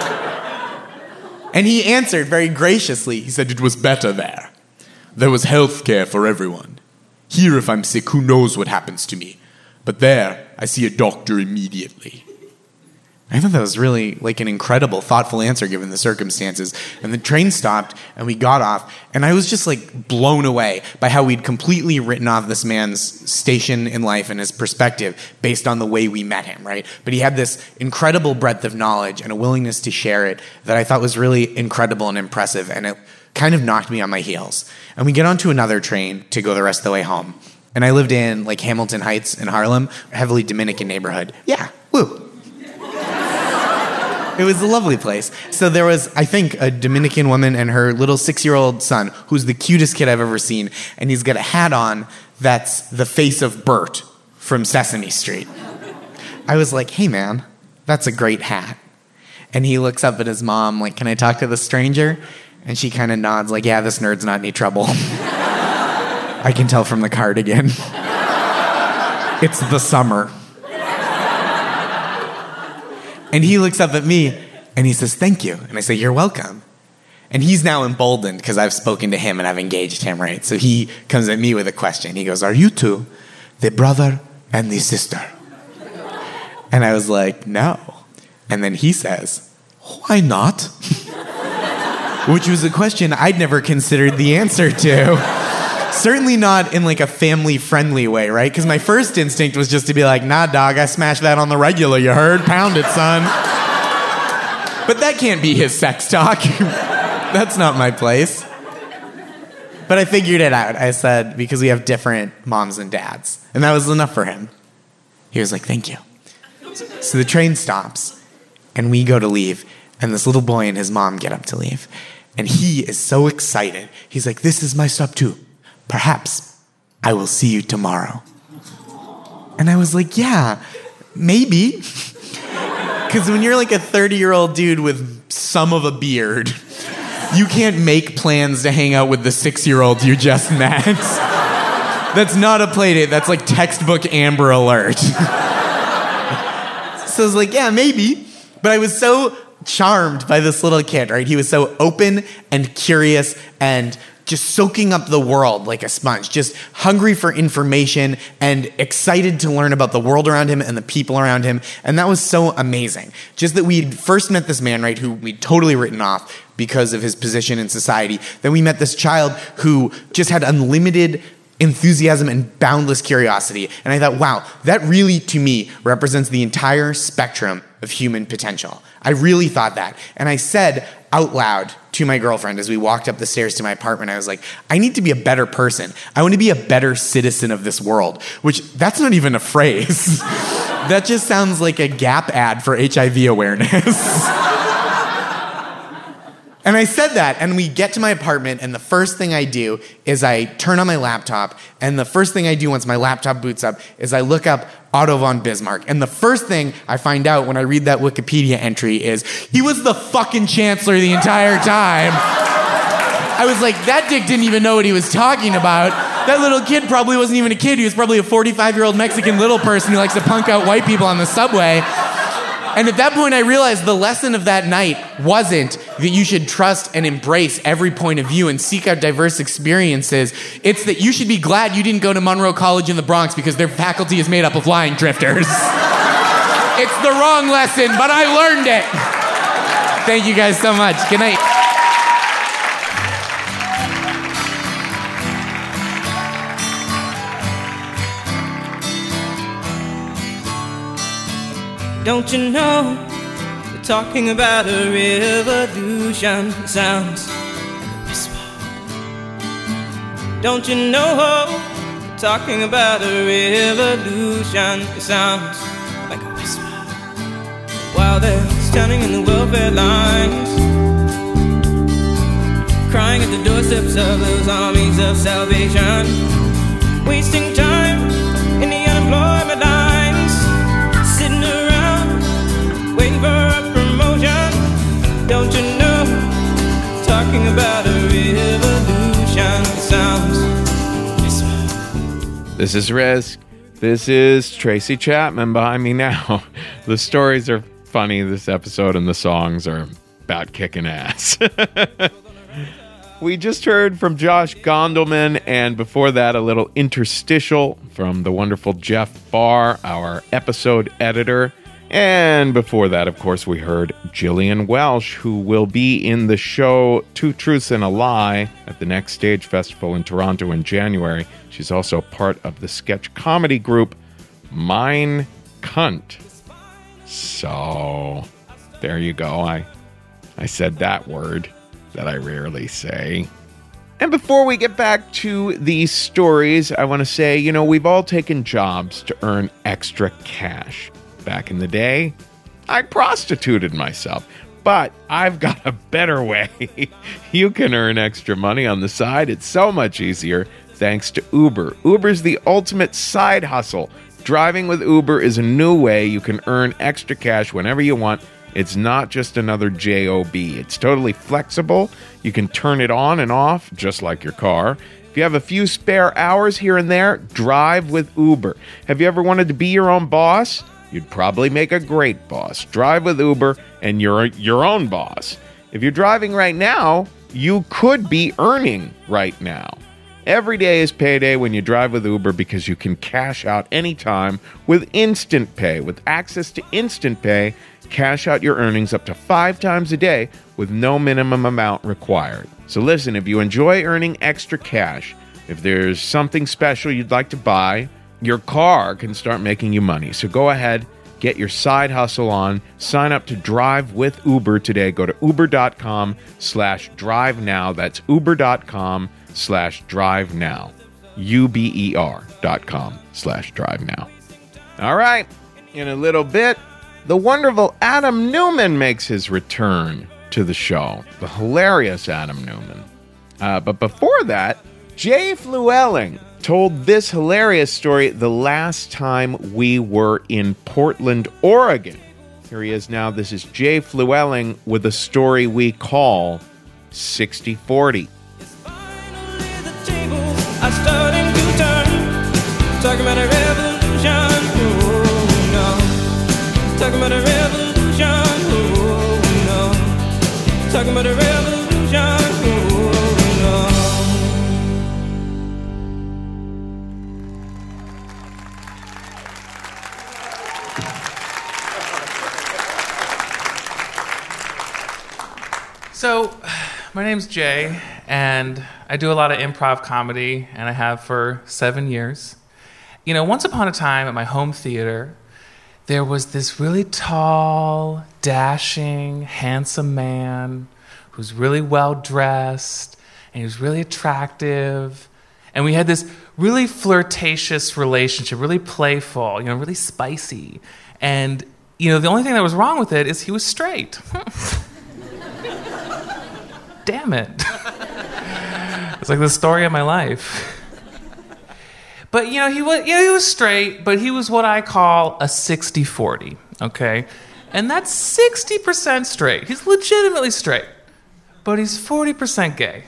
And he answered very graciously.
He said it was better there. There was health care for everyone. Here, if I'm sick, who knows what happens to me? But there, I see a doctor immediately.
I thought that was really like an incredible, thoughtful answer given the circumstances. And the train stopped, and we got off, and I was just like blown away by how we'd completely written off this man's station in life and his perspective based on the way we met him, right? But he had this incredible breadth of knowledge and a willingness to share it that I thought was really incredible and impressive, and it kind of knocked me on my heels. And we get onto another train to go the rest of the way home. And I lived in like Hamilton Heights in Harlem, a heavily Dominican neighborhood. Yeah, woo. It was a lovely place. So there was, I think, a Dominican woman and her little six-year-old son, who's the cutest kid I've ever seen, and he's got a hat on that's the face of Bert from Sesame Street. I was like, hey, man, that's a great hat. And he looks up at his mom, like, can I talk to the stranger? And she kind of nods, like, yeah, this nerd's not any trouble. I can tell from the cardigan. It's the summer. And he looks up at me, and he says, thank you. And I say, you're welcome. And he's now emboldened because I've spoken to him and I've engaged him, right? So he comes at me with a question. He goes, are you two the brother and the sister? And I was like, no. And then he says, why not? Which was a question I'd never considered the answer to. Certainly not in like a family-friendly way, right? Because my first instinct was just to be like, nah, dog, I smashed that on the regular, you heard? Pound it, son. But that can't be his sex talk. That's not my place. But I figured it out. I said, because we have different moms and dads. And that was enough for him. He was like, thank you. So the train stops, and we go to leave, and this little boy and his mom get up to leave. And he is so excited. He's like, this is my stop too. Perhaps I will see you tomorrow. And I was like, yeah, maybe. Because when you're like a thirty-year-old dude with some of a beard, you can't make plans to hang out with the six-year-old you just met. That's not a play date. That's like textbook Amber Alert. So I was like, yeah, maybe. But I was so charmed by this little kid, right? He was so open and curious and just soaking up the world like a sponge, just hungry for information and excited to learn about the world around him and the people around him. And that was so amazing. Just that we'd first met this man, right, who we'd totally written off because of his position in society. Then we met this child who just had unlimited enthusiasm and boundless curiosity. And I thought, wow, that really, to me, represents the entire spectrum of human potential. I really thought that. And I said out loud to my girlfriend as we walked up the stairs to my apartment, I was like, I need to be a better person. I want to be a better citizen of this world, which that's not even a phrase. That just sounds like a Gap ad for H I V awareness. And I said that, and we get to my apartment, and the first thing I do is I turn on my laptop, and the first thing I do once my laptop boots up is I look up Otto von Bismarck. And the first thing I find out when I read that Wikipedia entry is he was the fucking chancellor the entire time. I was like, that dick didn't even know what he was talking about. That little kid probably wasn't even a kid. He was probably a forty-five-year-old Mexican little person who likes to punk out white people on the subway. And at that point, I realized the lesson of that night wasn't that you should trust and embrace every point of view and seek out diverse experiences. It's that you should be glad you didn't go to Monroe College in the Bronx because their faculty is made up of lying drifters. It's the wrong lesson, but I learned it. Thank you guys so much. Good night.
Don't you know, they're talking about a revolution. It sounds like a whisper. Don't you know, they're talking about a revolution. It sounds like a whisper. While they're standing in the welfare lines, crying at the doorsteps of those armies of salvation, wasting time in the unemployment lines, sitting around waiting for a promotion. Don't you know, talking about a revolution sounds.
This is Risk. This is Tracy Chapman behind me now. The stories are funny this episode and the songs are about kicking ass. We just heard from Josh Gondelman, and before that, a little interstitial from the wonderful Jeff Barr, our episode editor. And before that, of course, we heard Gillian Welsh, who will be in the show Two Truths and a Lie at the Next Stage Festival in Toronto in January. She's also part of the sketch comedy group Mein Cunt. So, there you go. I, I said that word that I rarely say. And before we get back to these stories, I want to say, you know, we've all taken jobs to earn extra cash. Back in the day, I prostituted myself, but I've got a better way. You can earn extra money on the side. It's so much easier thanks to Uber. Uber's the ultimate side hustle. Driving with Uber is a new way you can earn extra cash whenever you want. It's not just another job. It's totally flexible. You can turn it on and off just like your car. If you have a few spare hours here and there, drive with Uber. Have you ever wanted to be your own boss? You'd probably make a great boss. Drive with Uber and you're your own boss. If you're driving right now, you could be earning right now. Every day is payday when you drive with Uber because you can cash out anytime with Instant Pay. With access to Instant Pay, cash out your earnings up to five times a day with no minimum amount required. So listen, if you enjoy earning extra cash, if there's something special you'd like to buy, your car can start making you money. So go ahead, get your side hustle on, sign up to drive with Uber today. Go to uber.com slash drive now. That's uber.com slash drive now. U-B-E-R dot com slash drive now. All right, in a little bit, the wonderful Adam Newman makes his return to the show. The hilarious Adam Newman. Uh, but before that, Jay Fluelling told this hilarious story the last time we were in Portland, Oregon. Here he is now. This is Jay Fluelling with a story we call sixty forty.
Are starting to turn. Talking about a revolution. Oh no. Talking about a revolution. Oh no. Talking about a revolution. Oh no.
So, my name's Jay, and I do a lot of improv comedy, and I have for seven years. You know, once upon a time at my home theater, there was this really tall, dashing, handsome man who's really well-dressed, and he was really attractive, and we had this really flirtatious relationship, really playful, you know, really spicy. And, you know, the only thing that was wrong with it is he was straight. Damn it. It's like the story of my life. But, you know, he was, you know, he was straight, but he was what I call a sixty forty, okay? And that's sixty percent straight. He's legitimately straight, but he's forty percent gay.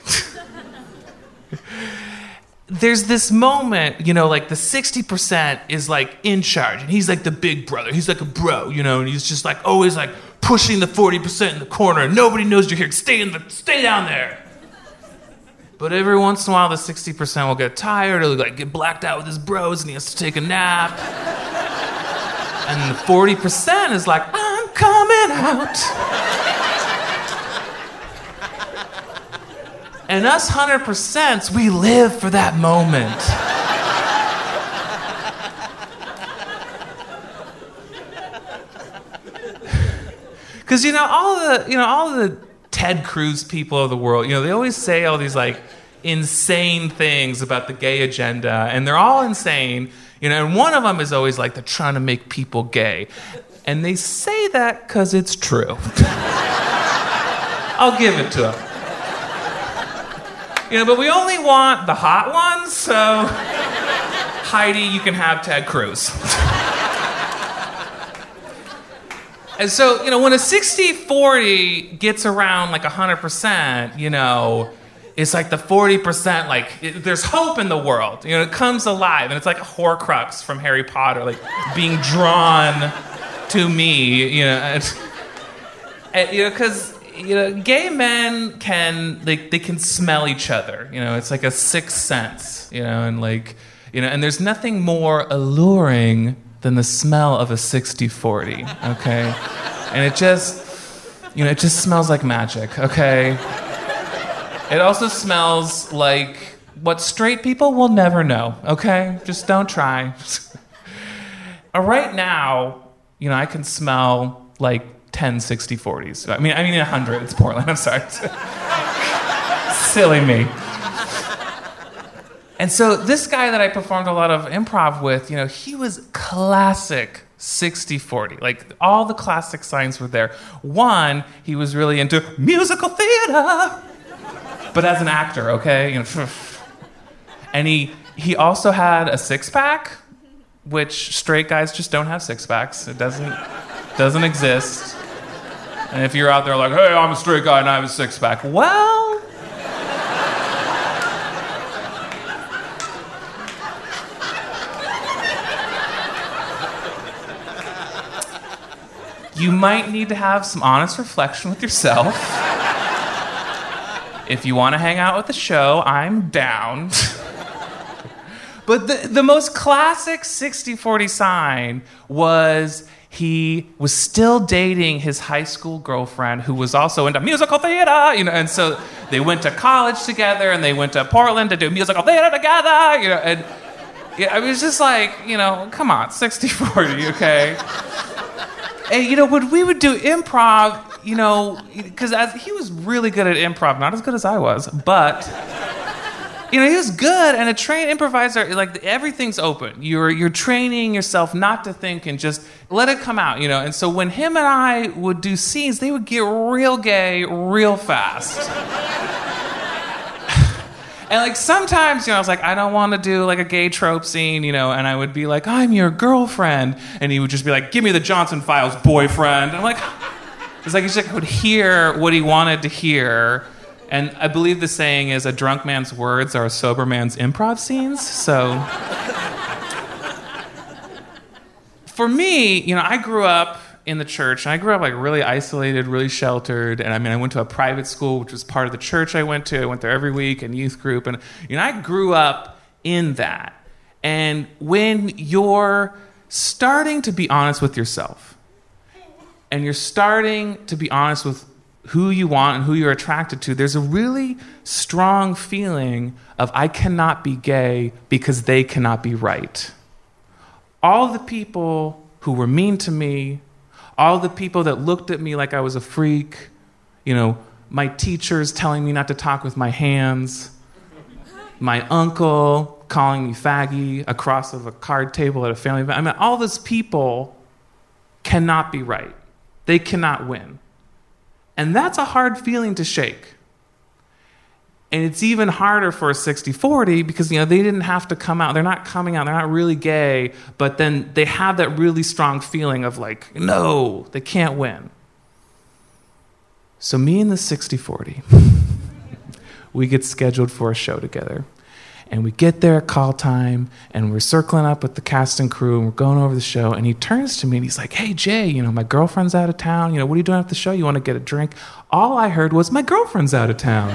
There's this moment, you know, like the sixty percent is like in charge, and he's like the big brother. He's like a bro, you know, and he's just like always like pushing the forty percent in the corner, and nobody knows you're here. Stay in the, stay down there. But every once in a while, the sixty percent will get tired, or like get blacked out with his bros, and he has to take a nap. And the forty percent is like, I'm coming out. And us one hundred percents, we live for that moment. Because, you know, all the, you know, all the Ted Cruz people of the world, you know, they always say all these, like, insane things about the gay agenda, and they're all insane, you know, and one of them is always, like, they're trying to make people gay. And they say that because it's true. I'll give it to them. You know, but we only want the hot ones, so Heidi, you can have Ted Cruz. And so, you know, when a sixty forty gets around like one hundred percent, you know, it's like the forty percent, like, it, there's hope in the world. You know, it comes alive, and it's like a Horcrux from Harry Potter, like, being drawn to me, you know. And, and, you know, because... You know, gay men can, they, they can smell each other. You know, it's like a sixth sense, you know, and like, you know, and there's nothing more alluring than the smell of a sixty forty, okay? And it just, you know, it just smells like magic, okay? It also smells like what straight people will never know, okay? Just don't try. uh, right now, you know, I can smell like ten sixty forties. I mean, I mean one hundred. It's Portland. I'm sorry. Silly me. And so this guy that I performed a lot of improv with, you know, he was classic sixty forty. Like, all the classic signs were there. One, he was really into musical theater, but as an actor, okay? You know, and he he also had a six-pack, which straight guys just don't have six-packs. It doesn't doesn't exist. And if you're out there like, hey, I'm a straight guy and I have a six-pack, well... you might need to have some honest reflection with yourself. If you want to hang out with the show, I'm down. But the, the most classic sixty forty sign was he was still dating his high school girlfriend who was also into musical theater, you know, and so they went to college together and they went to Portland to do musical theater together, you know, and yeah, I was just like, you know, come on, sixty forty, okay? And, you know, when we would do improv, you know, because he was really good at improv, not as good as I was, but... You know, he was good, and a trained improviser, like, everything's open. You're you're training yourself not to think and just let it come out, you know? And so when him and I would do scenes, they would get real gay real fast. And, like, sometimes, you know, I was like, I don't want to do, like, a gay trope scene, you know, and I would be like, I'm your girlfriend. And he would just be like, give me the Johnson Files, boyfriend. And I'm like, it's like he just would hear what he wanted to hear. And I believe the saying is a drunk man's words are a sober man's improv scenes. So for me, you know, I grew up in the church, and I grew up like really isolated, really sheltered. And I mean, I went to a private school, which was part of the church I went to. I went there every week in youth group. And, you know, I grew up in that. And when you're starting to be honest with yourself, and you're starting to be honest with who you want and who you're attracted to, there's a really strong feeling of I cannot be gay because they cannot be right. All the people who were mean to me, all the people that looked at me like I was a freak, you know, my teachers telling me not to talk with my hands, my uncle calling me faggy across of a card table at a family event. I mean, all those people cannot be right. They cannot win. And that's a hard feeling to shake. And it's even harder for a sixty forty because, you know, they didn't have to come out. They're not coming out. They're not really gay. But then they have that really strong feeling of like, no, they can't win. So me and the sixty forty, we get scheduled for a show together. And we get there at call time, and we're circling up with the cast and crew, and we're going over the show, and he turns to me, and he's like, hey, Jay, you know, my girlfriend's out of town. You know, what are you doing at the show? You want to get a drink? All I heard was, my girlfriend's out of town.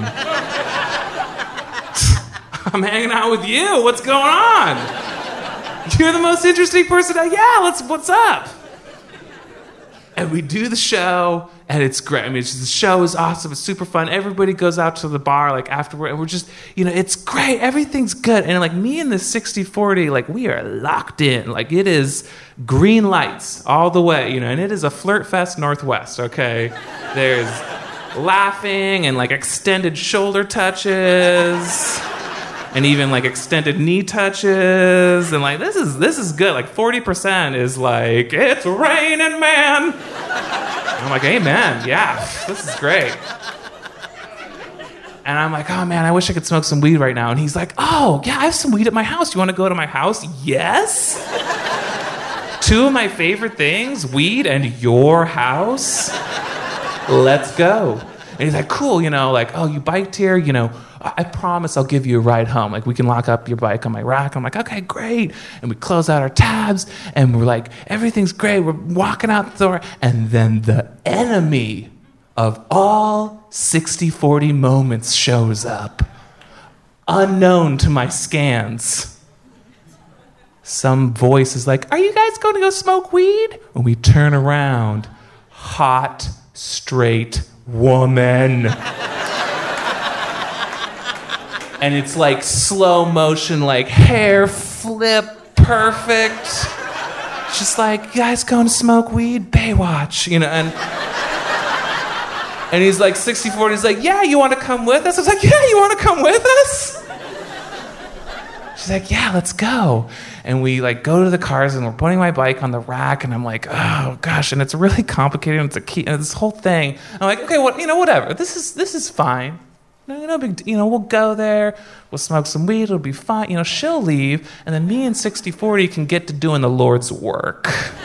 I'm hanging out with you. What's going on? You're the most interesting person. I, yeah, let's, what's up? And we do the show, and it's great. I mean, it's just, the show is awesome. It's super fun. Everybody goes out to the bar, like, afterward, and we're just, you know, it's great. Everything's good. And, like, me and the sixty forty, like, we are locked in. Like, it is green lights all the way, you know, and it is a flirt fest Northwest, okay? There's laughing and, like, extended shoulder touches and even, like, extended knee touches. And, like, this is this is good. Like, forty percent is, like, it's raining, man. I'm like, amen, yeah, this is great. And I'm like, oh man, I wish I could smoke some weed right now. And he's like, oh, yeah, I have some weed at my house. You want to go to my house? Yes. Two of my favorite things, weed and your house. Let's go. And he's like, cool, you know, like, oh, you biked here, you know, I promise I'll give you a ride home. Like, we can lock up your bike on my rack. I'm like, okay, great. And we close out our tabs, and we're like, everything's great. We're walking out the door. And then the enemy of all sixty forty moments shows up, unknown to my scans. Some voice is like, are you guys going to go smoke weed? And we turn around. Hot, straight woman. And it's like slow motion, like hair flip, perfect. Just like, you guys going to smoke weed? Baywatch, you know, and and he's like sixty forty, he's like, yeah, you want to come with us? I was like, yeah, you want to come with us? She's like, yeah, let's go. And we like go to the cars, and we're putting my bike on the rack, and I'm like, oh gosh, and it's really complicated, and it's a key, and this whole thing. I'm like, okay, what, you know, whatever. This is this is fine. No, no big, you know, we'll go there, we'll smoke some weed, it'll be fine. You know, she'll leave, and then me and sixty forty can get to doing the Lord's work.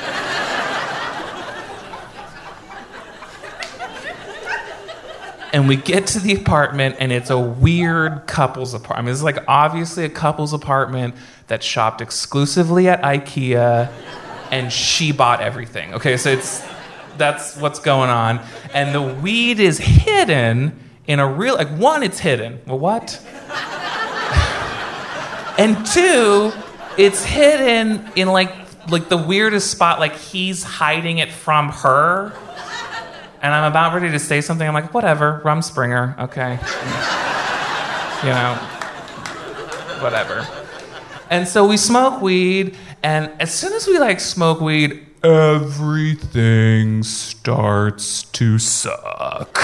And we get to the apartment, and it's a weird couple's apartment. It's like obviously a couple's apartment that shopped exclusively at IKEA, and she bought everything. Okay, so it's that's what's going on. And the weed is hidden in a real, like, one, it's hidden. Well, what? And two, it's hidden in like like the weirdest spot, like he's hiding it from her. And I'm about ready to say something. I'm like, whatever, Rumspringa, okay. You know, whatever. And so we smoke weed, and as soon as we like smoke weed, everything starts to suck.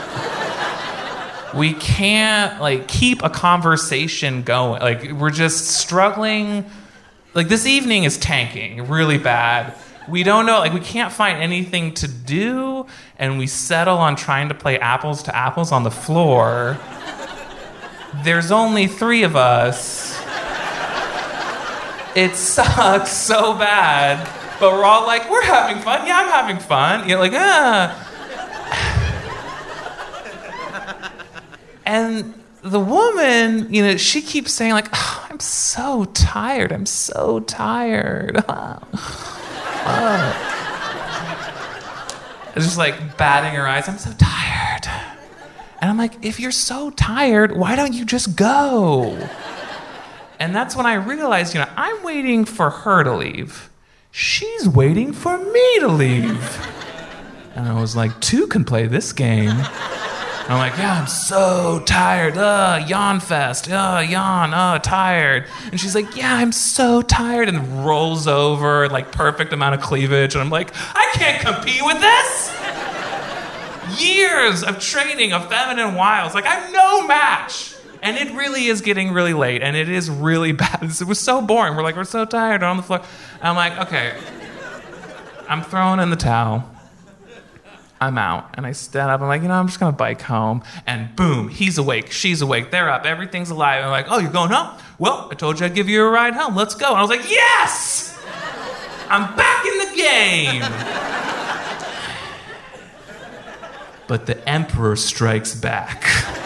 We can't like keep a conversation going. Like we're just struggling. Like this evening is tanking really bad. We don't know, like we can't find anything to do, and we settle on trying to play apples to apples on the floor. There's only three of us. It sucks so bad, but we're all like, we're having fun. Yeah, I'm having fun. You're like, ah. And the woman, you know, she keeps saying like, oh, I'm so tired. I'm so tired. Oh. Just like batting her eyes. I'm so tired. And I'm like, if you're so tired, why don't you just go? And that's when I realized, you know, I'm waiting for her to leave. She's waiting for me to leave. And I was like, two can play this game. And I'm like, yeah, I'm so tired. Uh, yawn fest. Uh, yawn. Uh, tired. And she's like, yeah, I'm so tired. And rolls over, like perfect amount of cleavage. And I'm like, I can't compete with this. Years of training of feminine wiles. Like, I'm no match. And it really is getting really late. And it is really bad. It was so boring. We're like, we're so tired on the floor. And I'm like, okay. I'm throwing in the towel. I'm out. And I stand up. I'm like, you know, I'm just going to bike home. And boom, he's awake. She's awake. They're up. Everything's alive. I'm like, oh, you're going home? Well, I told you I'd give you a ride home. Let's go. And I was like, yes! I'm back in the game. But the Emperor strikes back.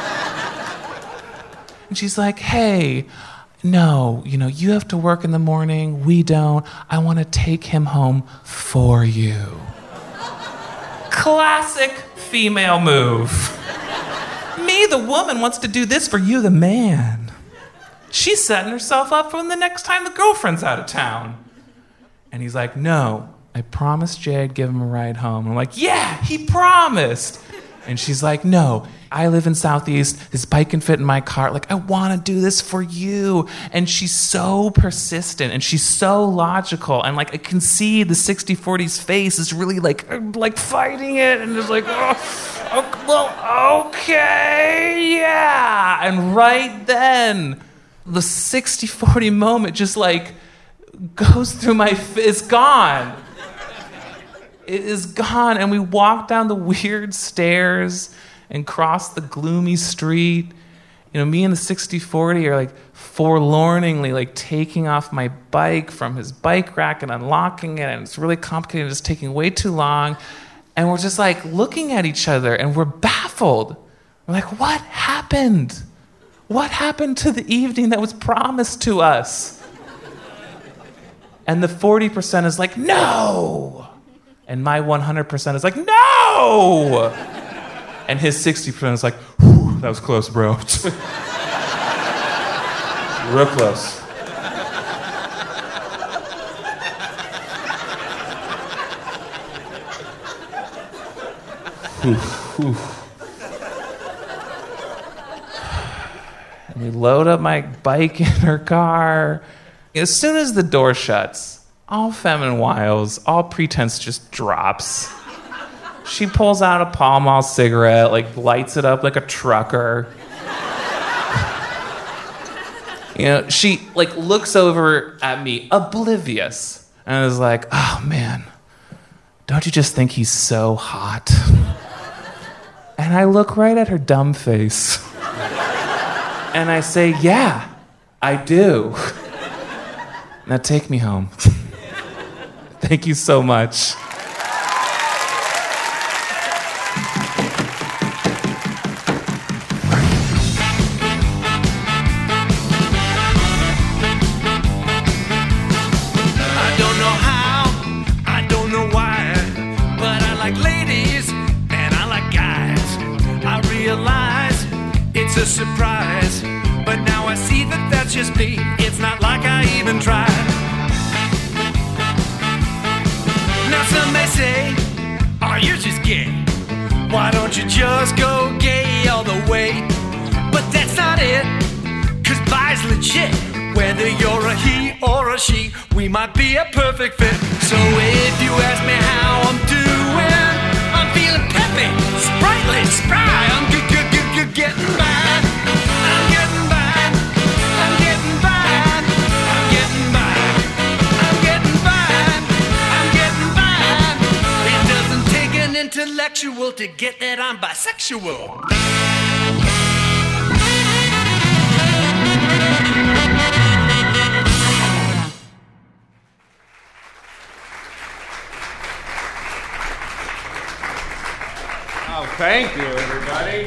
And she's like, hey, no, you know, you have to work in the morning. We don't. I want to take him home for you. Classic female move. Me, the woman, wants to do this for you, the man. She's setting herself up for the next time the girlfriend's out of town. And he's like, no, I promised Jay I'd give him a ride home. And I'm like, yeah, he promised. And she's like, no, I live in Southeast. This bike can fit in my car. Like, I want to do this for you. And she's so persistent and she's so logical. And like, I can see the sixty forty's face is really like, like fighting it. And it's like, oh, oh, well, okay, yeah. And right then, the sixty forty moment just like goes through my, it's gone. It is gone, and we walk down the weird stairs and cross the gloomy street. You know, me and the sixty forty are like forlorningly like taking off my bike from his bike rack and unlocking it, and it's really complicated and it's taking way too long. And we're just like looking at each other and we're baffled. We're like, what happened? What happened to the evening that was promised to us? And the forty percent is like, no! And my one hundred percent is like, no! And his sixty percent is like, whew, that was close, bro. Real close. Whew, whew. And we load up my bike in her car. As soon as the door shuts, all feminine wiles, all pretense just drops. She pulls out a Pall Mall cigarette, like lights it up like a trucker. You know, she like looks over at me, oblivious, and is like, oh man, don't you just think he's so hot? And I look right at her dumb face. And I say, yeah, I do. Now take me home. Thank you so much.
I don't know how, I don't know why, but I like ladies and I like guys. I realize it's a surprise, but now I see that that's
that's just me. It's not like I even tried. Now some may say, oh, you're just gay. Why don't you just go gay all the way? But that's not it, cause bi's legit. Whether you're a he or a she, we might be a perfect fit. So if you ask me how I'm doing, I'm feeling peppy, sprightly, spry. I'm good, good, good, good, getting by. I'm getting by. I'm getting by. I'm getting by. I'm getting by. I'm getting by. It doesn't take an intellectual to get that I'm bisexual.
Thank you, everybody.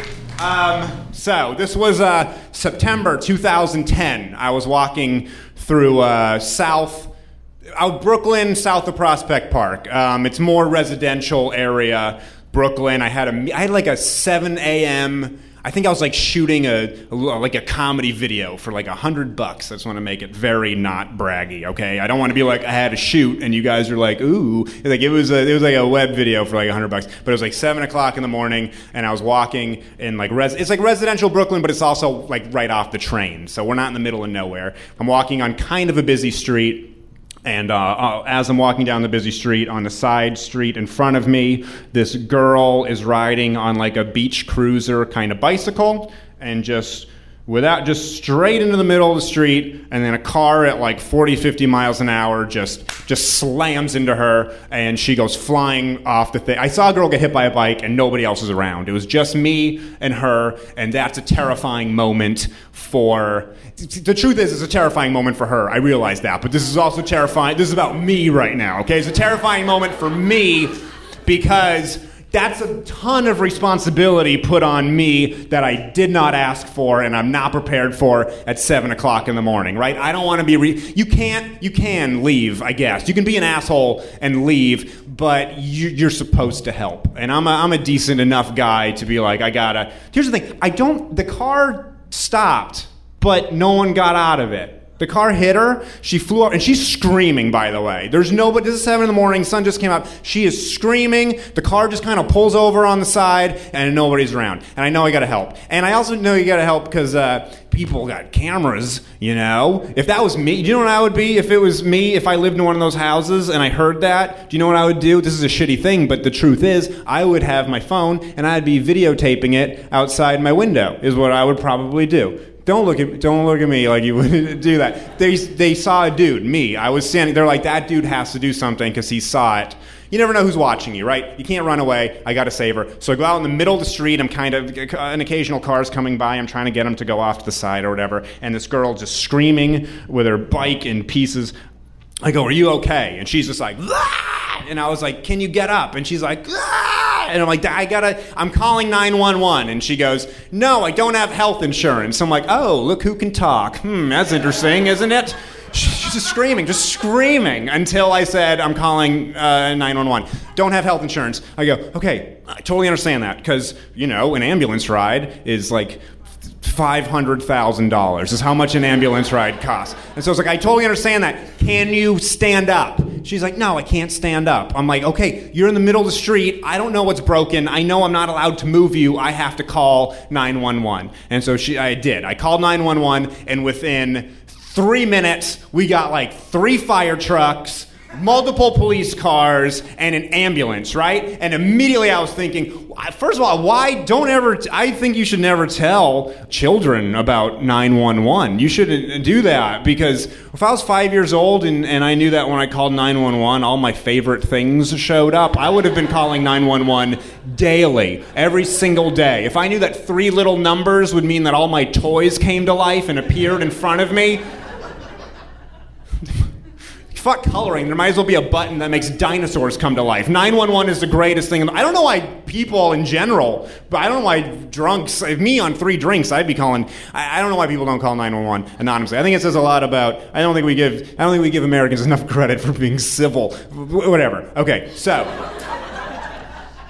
Um, so, this was uh, September two thousand ten. I was walking through uh, South, out Brooklyn, south of Prospect Park. Um, it's more residential area, Brooklyn. I had a, I had like a seven a.m. I think I was like shooting a, a like a comedy video for like a hundred bucks. I just want to make it very not braggy, okay? I don't want to be like I had to shoot and you guys are like, ooh, like it was a, it was like a web video for like a hundred bucks. But it was like seven o'clock in the morning, and I was walking in like res. It's like residential Brooklyn, but it's also like right off the train, so we're not in the middle of nowhere. I'm walking on kind of a busy street. And uh, uh, as I'm walking down the busy street, on the side street in front of me, this girl is riding on like a beach cruiser kind of bicycle, and just without, just straight into the middle of the street, and then a car at like forty, fifty miles an hour just just slams into her, and she goes flying off the thing. I saw a girl get hit by a bike, and nobody else was around. It was just me and her, and that's a terrifying moment for... The truth is, it's a terrifying moment for her. I realize that. But this is also terrifying. This is about me right now, okay? It's a terrifying moment for me because that's a ton of responsibility put on me that I did not ask for and I'm not prepared for at seven o'clock in the morning, right? I don't want to be... Re- you can't... You can leave, I guess. You can be an asshole and leave, but you, you're supposed to help. And I'm a, I'm a decent enough guy to be like, I gotta... Here's the thing. I don't... The car stopped, but no one got out of it. The car hit her, she flew up, and she's screaming, by the way. There's nobody, this is seven in the morning, sun just came up. She is screaming, the car just kind of pulls over on the side, and nobody's around. And I know I gotta help. And I also know you gotta help because uh, people got cameras, you know? If that was me, do you know what I would be if it was me, if I lived in one of those houses and I heard that? Do you know what I would do? This is a shitty thing, but the truth is, I would have my phone, and I'd be videotaping it outside my window, is what I would probably do. Don't look at don't look at me like you would do that. They they saw a dude, me. I was standing. They're like, that dude has to do something because he saw it. You never know who's watching you, right? You can't run away. I got to save her. So I go out in the middle of the street. I'm kind of an occasional car's coming by. I'm trying to get him to go off to the side or whatever. And this girl just screaming with her bike in pieces. I go, are you okay? And she's just like, ah! And I was like, can you get up? And she's like, ah! And I'm like, I gotta, I'm calling nine one one. And she goes, no, I don't have health insurance. I'm like, oh, look who can talk. Hmm, that's interesting, isn't it? She's just screaming, just screaming until I said, I'm calling uh, nine one one. Don't have health insurance. I go, okay, I totally understand that because, you know, an ambulance ride is like five hundred thousand dollars is how much an ambulance ride costs. And so it's like, I totally understand that. Can you stand up? She's like, no, I can't stand up. I'm like, okay, you're in the middle of the street. I don't know what's broken. I know I'm not allowed to move you. I have to call nine one one. And so she, I did. I called nine one one, and within three minutes, we got like three fire trucks, multiple police cars, and an ambulance, right? And immediately I was thinking, first of all, why don't ever, t- I think you should never tell children about nine one one. You shouldn't do that, because if I was five years old and, and I knew that when I called nine one one, all my favorite things showed up, I would have been calling nine one one daily, every single day. If I knew that three little numbers would mean that all my toys came to life and appeared in front of me, fuck coloring. There might as well be a button that makes dinosaurs come to life. nine one one is the greatest thing. I don't know why people in general, but I don't know why drunks, if me on three drinks, I'd be calling, I, I don't know why people don't call nine one one anonymously. I think it says a lot about, I don't think we give, I don't think we give Americans enough credit for being civil. Whatever. Okay, so.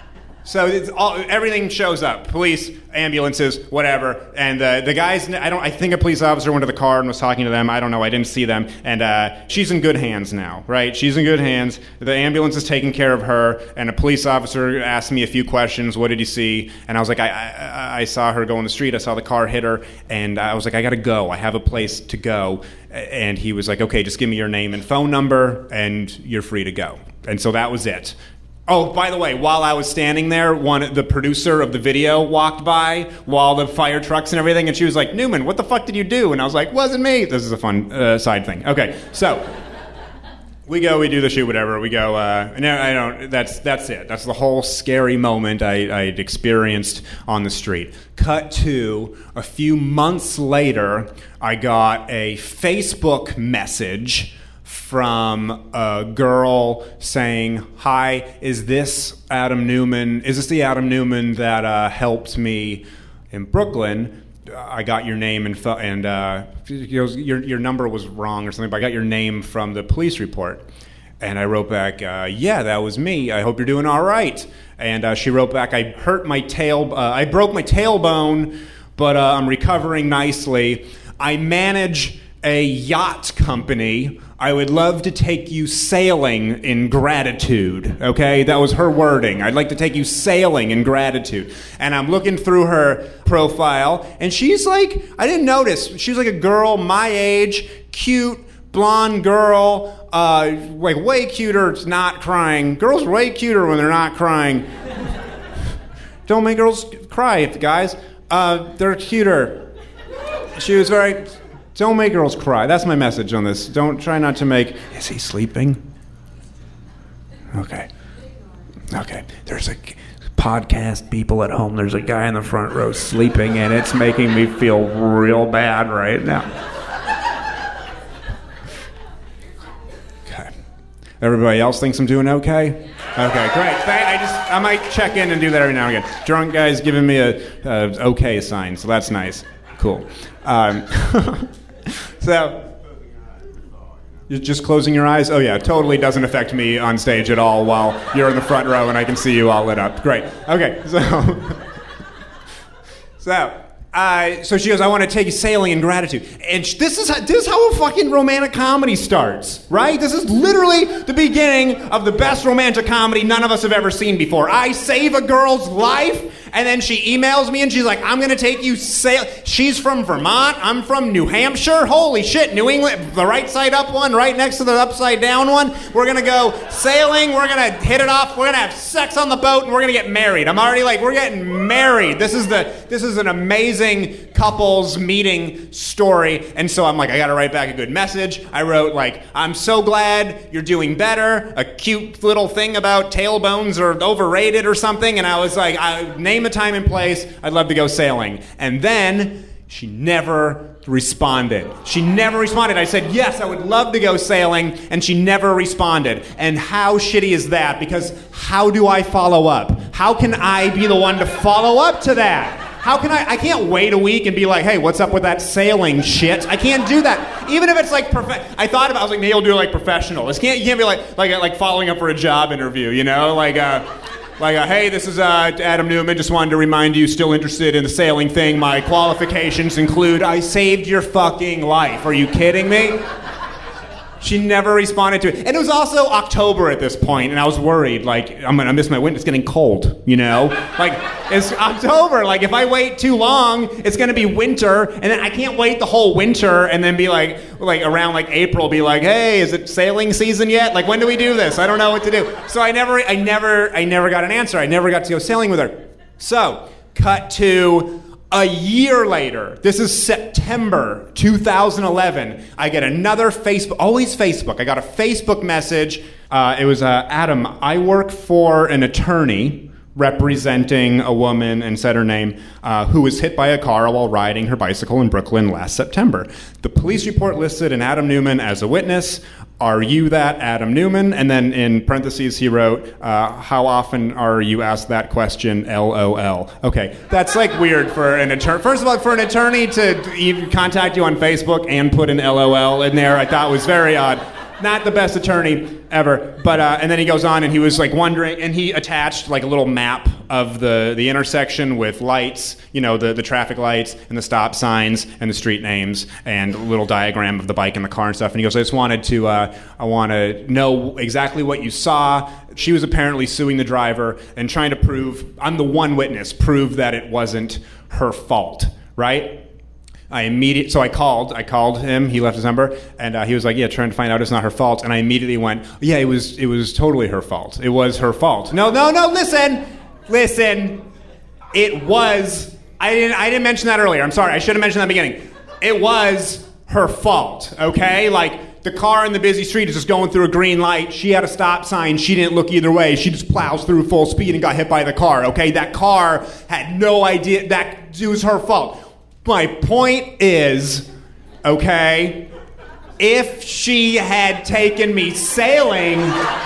So it's all, everything shows up. Police, ambulances, whatever. And uh, the guys, I don't. I think a police officer went to the car and was talking to them. I don't know. I didn't see them. And uh, she's in good hands now, right? She's in good hands. The ambulance is taking care of her. And a police officer asked me a few questions. What did he see? And I was like, I, I, I saw her go in the street. I saw the car hit her. And I was like, I got to go. I have a place to go. And he was like, okay, just give me your name and phone number, and you're free to go. And so that was it. Oh, by the way, while I was standing there, one the producer of the video walked by while the fire trucks and everything, and she was like, Newman, what the fuck did you do? And I was like, wasn't me. This is a fun uh, side thing. Okay, so we go, we do the shoot, whatever. We go, uh, no, I don't, that's that's it. That's the whole scary moment I, I'd experienced on the street. Cut to a few months later, I got a Facebook message from a girl saying, hi, is this Adam Newman? Is this the Adam Newman that uh, helped me in Brooklyn? I got your name and fo- and uh, your your number was wrong or something, but I got your name from the police report. And I wrote back, uh, yeah, that was me. I hope you're doing all right. And uh, she wrote back, I hurt my tail, uh, I broke my tailbone, but uh, I'm recovering nicely. I manage a yacht company. I would love to take you sailing in gratitude, okay? That was her wording. I'd like to take you sailing in gratitude. And I'm looking through her profile, and she's like, I didn't notice, she was like a girl my age, cute, blonde girl, uh, like way cuter, it's not crying. Girls are way cuter when they're not crying. Don't make girls cry, guys. Uh, they're cuter. She was very... Don't make girls cry. That's my message on this. Don't try not to make... Is he sleeping? Okay. Okay. There's a podcast people at home. There's a guy in the front row sleeping, and it's making me feel real bad right now. Okay. Everybody else thinks I'm doing okay? Okay, great. I just I might check in and do that every now and again. Drunk guy's giving me a, a okay sign, so that's nice. Cool. Um, so, you're just closing your eyes? Oh yeah, totally doesn't affect me on stage at all while you're in the front row and I can see you all lit up. Great. Okay, so, so, uh, so she goes, I want to take you sailing in gratitude. And sh- this is how, this is how a fucking romantic comedy starts, right? This is literally the beginning of the best romantic comedy none of us have ever seen before. I save a girl's life, and then she emails me and she's like, I'm going to take you sail. She's from Vermont. I'm from New Hampshire. Holy shit, New England, the right side up one, right next to the upside down one. We're going to go sailing. We're going to hit it off. We're going to have sex on the boat, and we're going to get married. I'm already like, we're getting married. This is the this is an amazing couples meeting story. And so I'm like, I got to write back a good message. I wrote like, I'm so glad you're doing better. A cute little thing about tailbones are overrated or something. And I was like, I name a time and place. I'd love to go sailing. And then she never responded. She never responded. I said, yes, I would love to go sailing. And she never responded. And how shitty is that? Because how do I follow up? How can I be the one to follow up to that? How can I, I can't wait a week and be like, hey, what's up with that sailing shit? I can't do that. Even if it's like, prof- I thought about, I was like, maybe you'll do it like professional. This can't, you can't be like, like, like following up for a job interview, you know? Like, uh, like, uh, hey, this is uh, Adam Newman. Just wanted to remind you, still interested in the sailing thing. My qualifications include, I saved your fucking life. Are you kidding me? She never responded to it. And it was also October at this point, and I was worried, like, I'm going to miss my winter. It's getting cold, you know? Like, it's October. Like, if I wait too long, it's going to be winter, and then I can't wait the whole winter and then be like, like around like April, be like, hey, is it sailing season yet? Like, when do we do this? I don't know what to do. So I never, I never, I never got an answer. I never got to go sailing with her. So, cut to a year later, this is September two thousand eleven, I get another Facebook, always Facebook, I got a Facebook message. Uh, it was, uh, Adam, I work for an attorney representing a woman, and said her name, uh, who was hit by a car while riding her bicycle in Brooklyn last September. The police report listed an Adam Newman as a witness. Are you that Adam Newman? And then in parentheses he wrote, uh, how often are you asked that question, L O L? Okay, that's like weird for an attorney. First of all, for an attorney to even contact you on Facebook and put an L O L in there, I thought was very odd. not the best attorney ever. But uh, and then he goes on and he was like wondering, and he attached like a little map of the, the intersection with lights, you know, the, the traffic lights and the stop signs and the street names and a little diagram of the bike and the car and stuff. And he goes, I just wanted to, uh, I want to know exactly what you saw. She was apparently suing the driver and trying to prove, I'm the one witness, prove that it wasn't her fault, right? I immediately, so I called, I called him, he left his number, and uh, he was like, yeah, trying to find out it's not her fault. And I immediately went, yeah, it was, it was totally her fault. It was her fault. No, no, no, listen, listen. It was, I didn't, I didn't mention that earlier. I'm sorry, I should have mentioned that at the beginning. It was her fault, okay? Like, the car in the busy street is just going through a green light. She had a stop sign. She didn't look either way. She just plows through full speed and got hit by the car, okay? That car had no idea. That it was her fault. My point is, okay, if she had taken me sailing,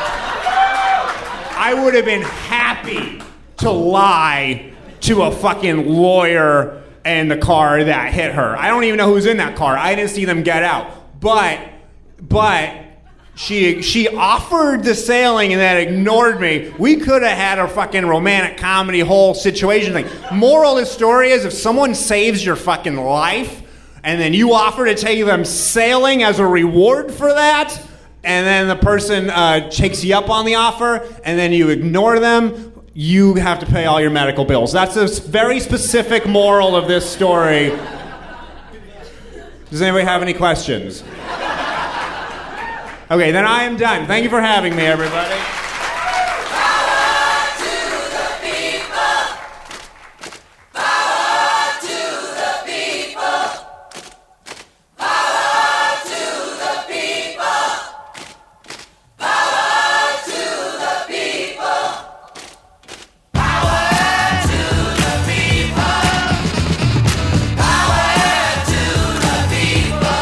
I would have been happy to lie to a fucking lawyer and the car that hit her. I don't even know who's in that car. I didn't see them get out. But, but... She she offered the sailing and then ignored me. We could have had a fucking romantic comedy whole situation thing. Moral of the story is if someone saves your fucking life and then you offer to take them sailing as a reward for that, and then the person uh, takes you up on the offer and then you ignore them, you have to pay all your medical bills. That's a very specific moral of this story. Does anybody have any questions? Okay, then I am done. Thank you for having me, everybody.
Power to the people. Power to the people. Power to the people. Power to the people. Power to the people. Power to the people.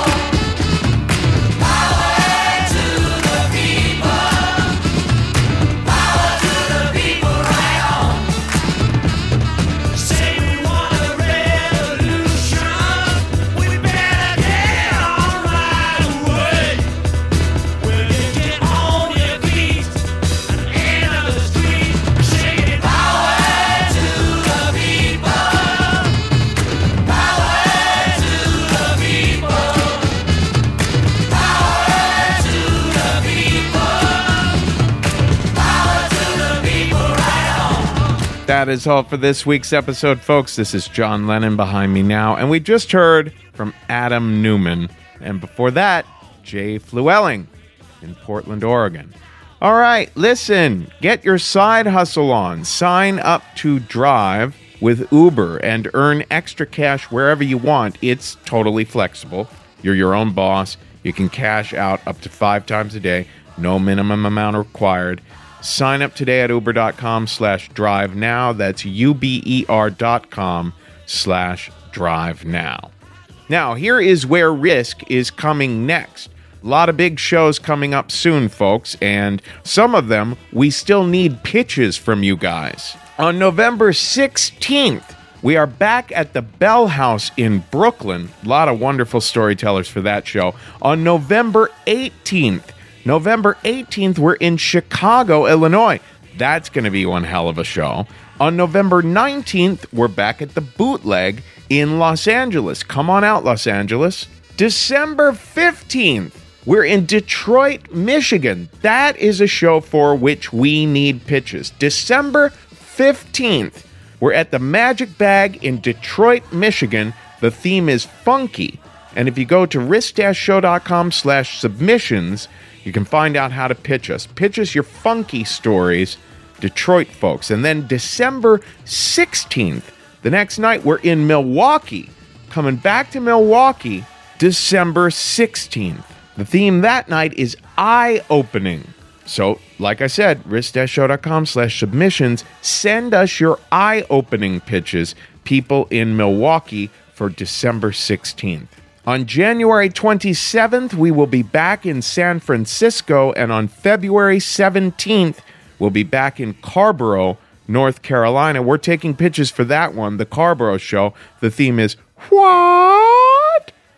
That is all for this week's episode, folks. This is John Lennon behind me now, and we just heard from Adam Newman, and before that, Jay Fluelling in Portland, Oregon. All right, listen, get your side hustle on. Sign up to Drive with Uber and earn extra cash wherever you want. It's totally flexible. You're your own boss. You can cash out up to five times a day. No minimum amount required. Sign up today at uber.com slash drive now. That's U-B-E-R dot com slash drive now. Now, here is where Risk is coming next. A lot of big shows coming up soon, folks, and some of them we still need pitches from you guys. On November sixteenth, we are back at the Bell House in Brooklyn. A lot of wonderful storytellers for that show. On November eighteenth, November eighteenth, we're in Chicago, Illinois. That's going to be one hell of a show. On November nineteenth, we're back at the Bootleg in Los Angeles. Come on out, Los Angeles. December fifteenth, we're in Detroit, Michigan. That is a show for which we need pitches. December fifteenth, we're at the Magic Bag in Detroit, Michigan. The theme is funky. And if you go to risk-show.com slash submissions, you can find out how to pitch us. Pitch us your funky stories, Detroit folks. And then December sixteenth, the next night, we're in Milwaukee. Coming back to Milwaukee, December sixteenth. The theme that night is eye-opening. So, like I said, risk-show.com slash submissions. Send us your eye-opening pitches, people in Milwaukee, for December sixteenth. On January twenty-seventh, we will be back in San Francisco, and on February seventeenth, we'll be back in Carborough, North Carolina. We're taking pitches for that one, the Carborough show. The theme is, what?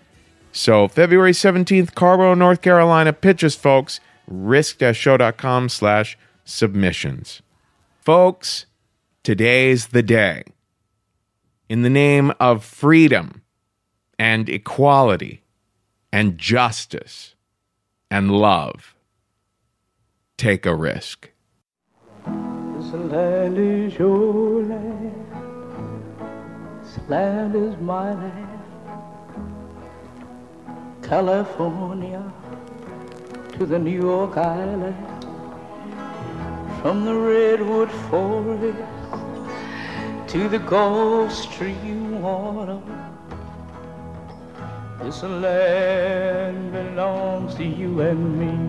So February seventeenth, Carrboro, North Carolina. Pitches, folks. risk-show.com slash submissions. Folks, today's the day. In the name of freedom and equality and justice and love, take a risk.
This land is your land. This land is my land. California to the New York Island, from the redwood forest to the Gulf Stream water. This land belongs to you and me.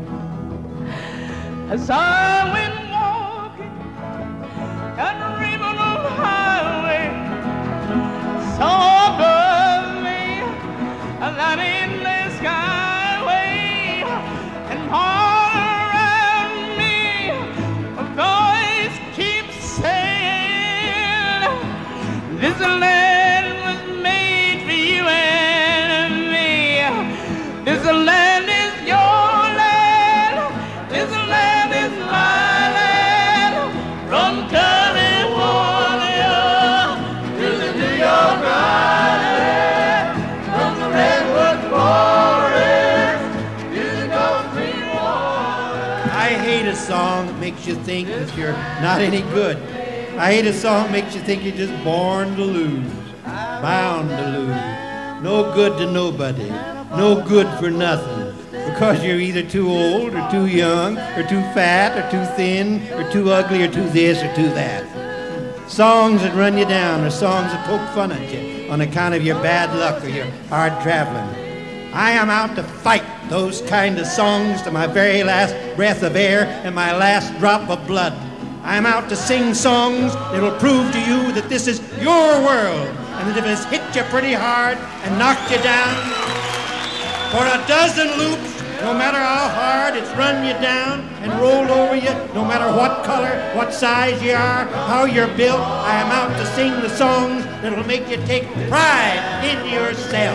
As I went walking down the Riverland Highway, saw above me that endless skyway, and all around me a voice keeps saying, this land was made for you and me. This land is your land. This land is my land. From California to the New York Island, from the redwood forest to the Gulf Stream water.
I hate a song that makes you think that you're not any good. I hate a song that makes you think you're just born to lose, bound to lose, no good to nobody, no good for nothing, because you're either too old or too young or too fat or too thin or too ugly or too this or too that. Songs that run you down or songs that poke fun at you on account of your bad luck or your hard traveling. I am out to fight those kind of songs to my very last breath of air and my last drop of blood. I'm out to sing songs that will prove to you that this is your world, and that if it's hit you pretty hard and knocked you down for a dozen loops, no matter how hard it's run you down and rolled over you, no matter what color, what size you are, how you're built, I am out to sing the songs that will make you take pride in yourself.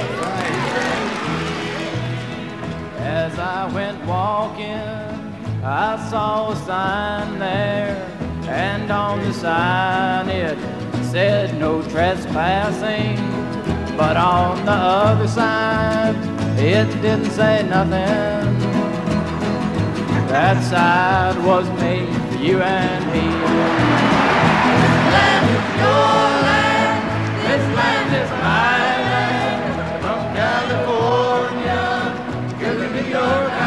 As I went walking, I saw a sign there, and on the sign it said no trespassing, but on the other side it didn't say nothing. That side was made for you and me. This land is your land, this land is my land, from California to the New York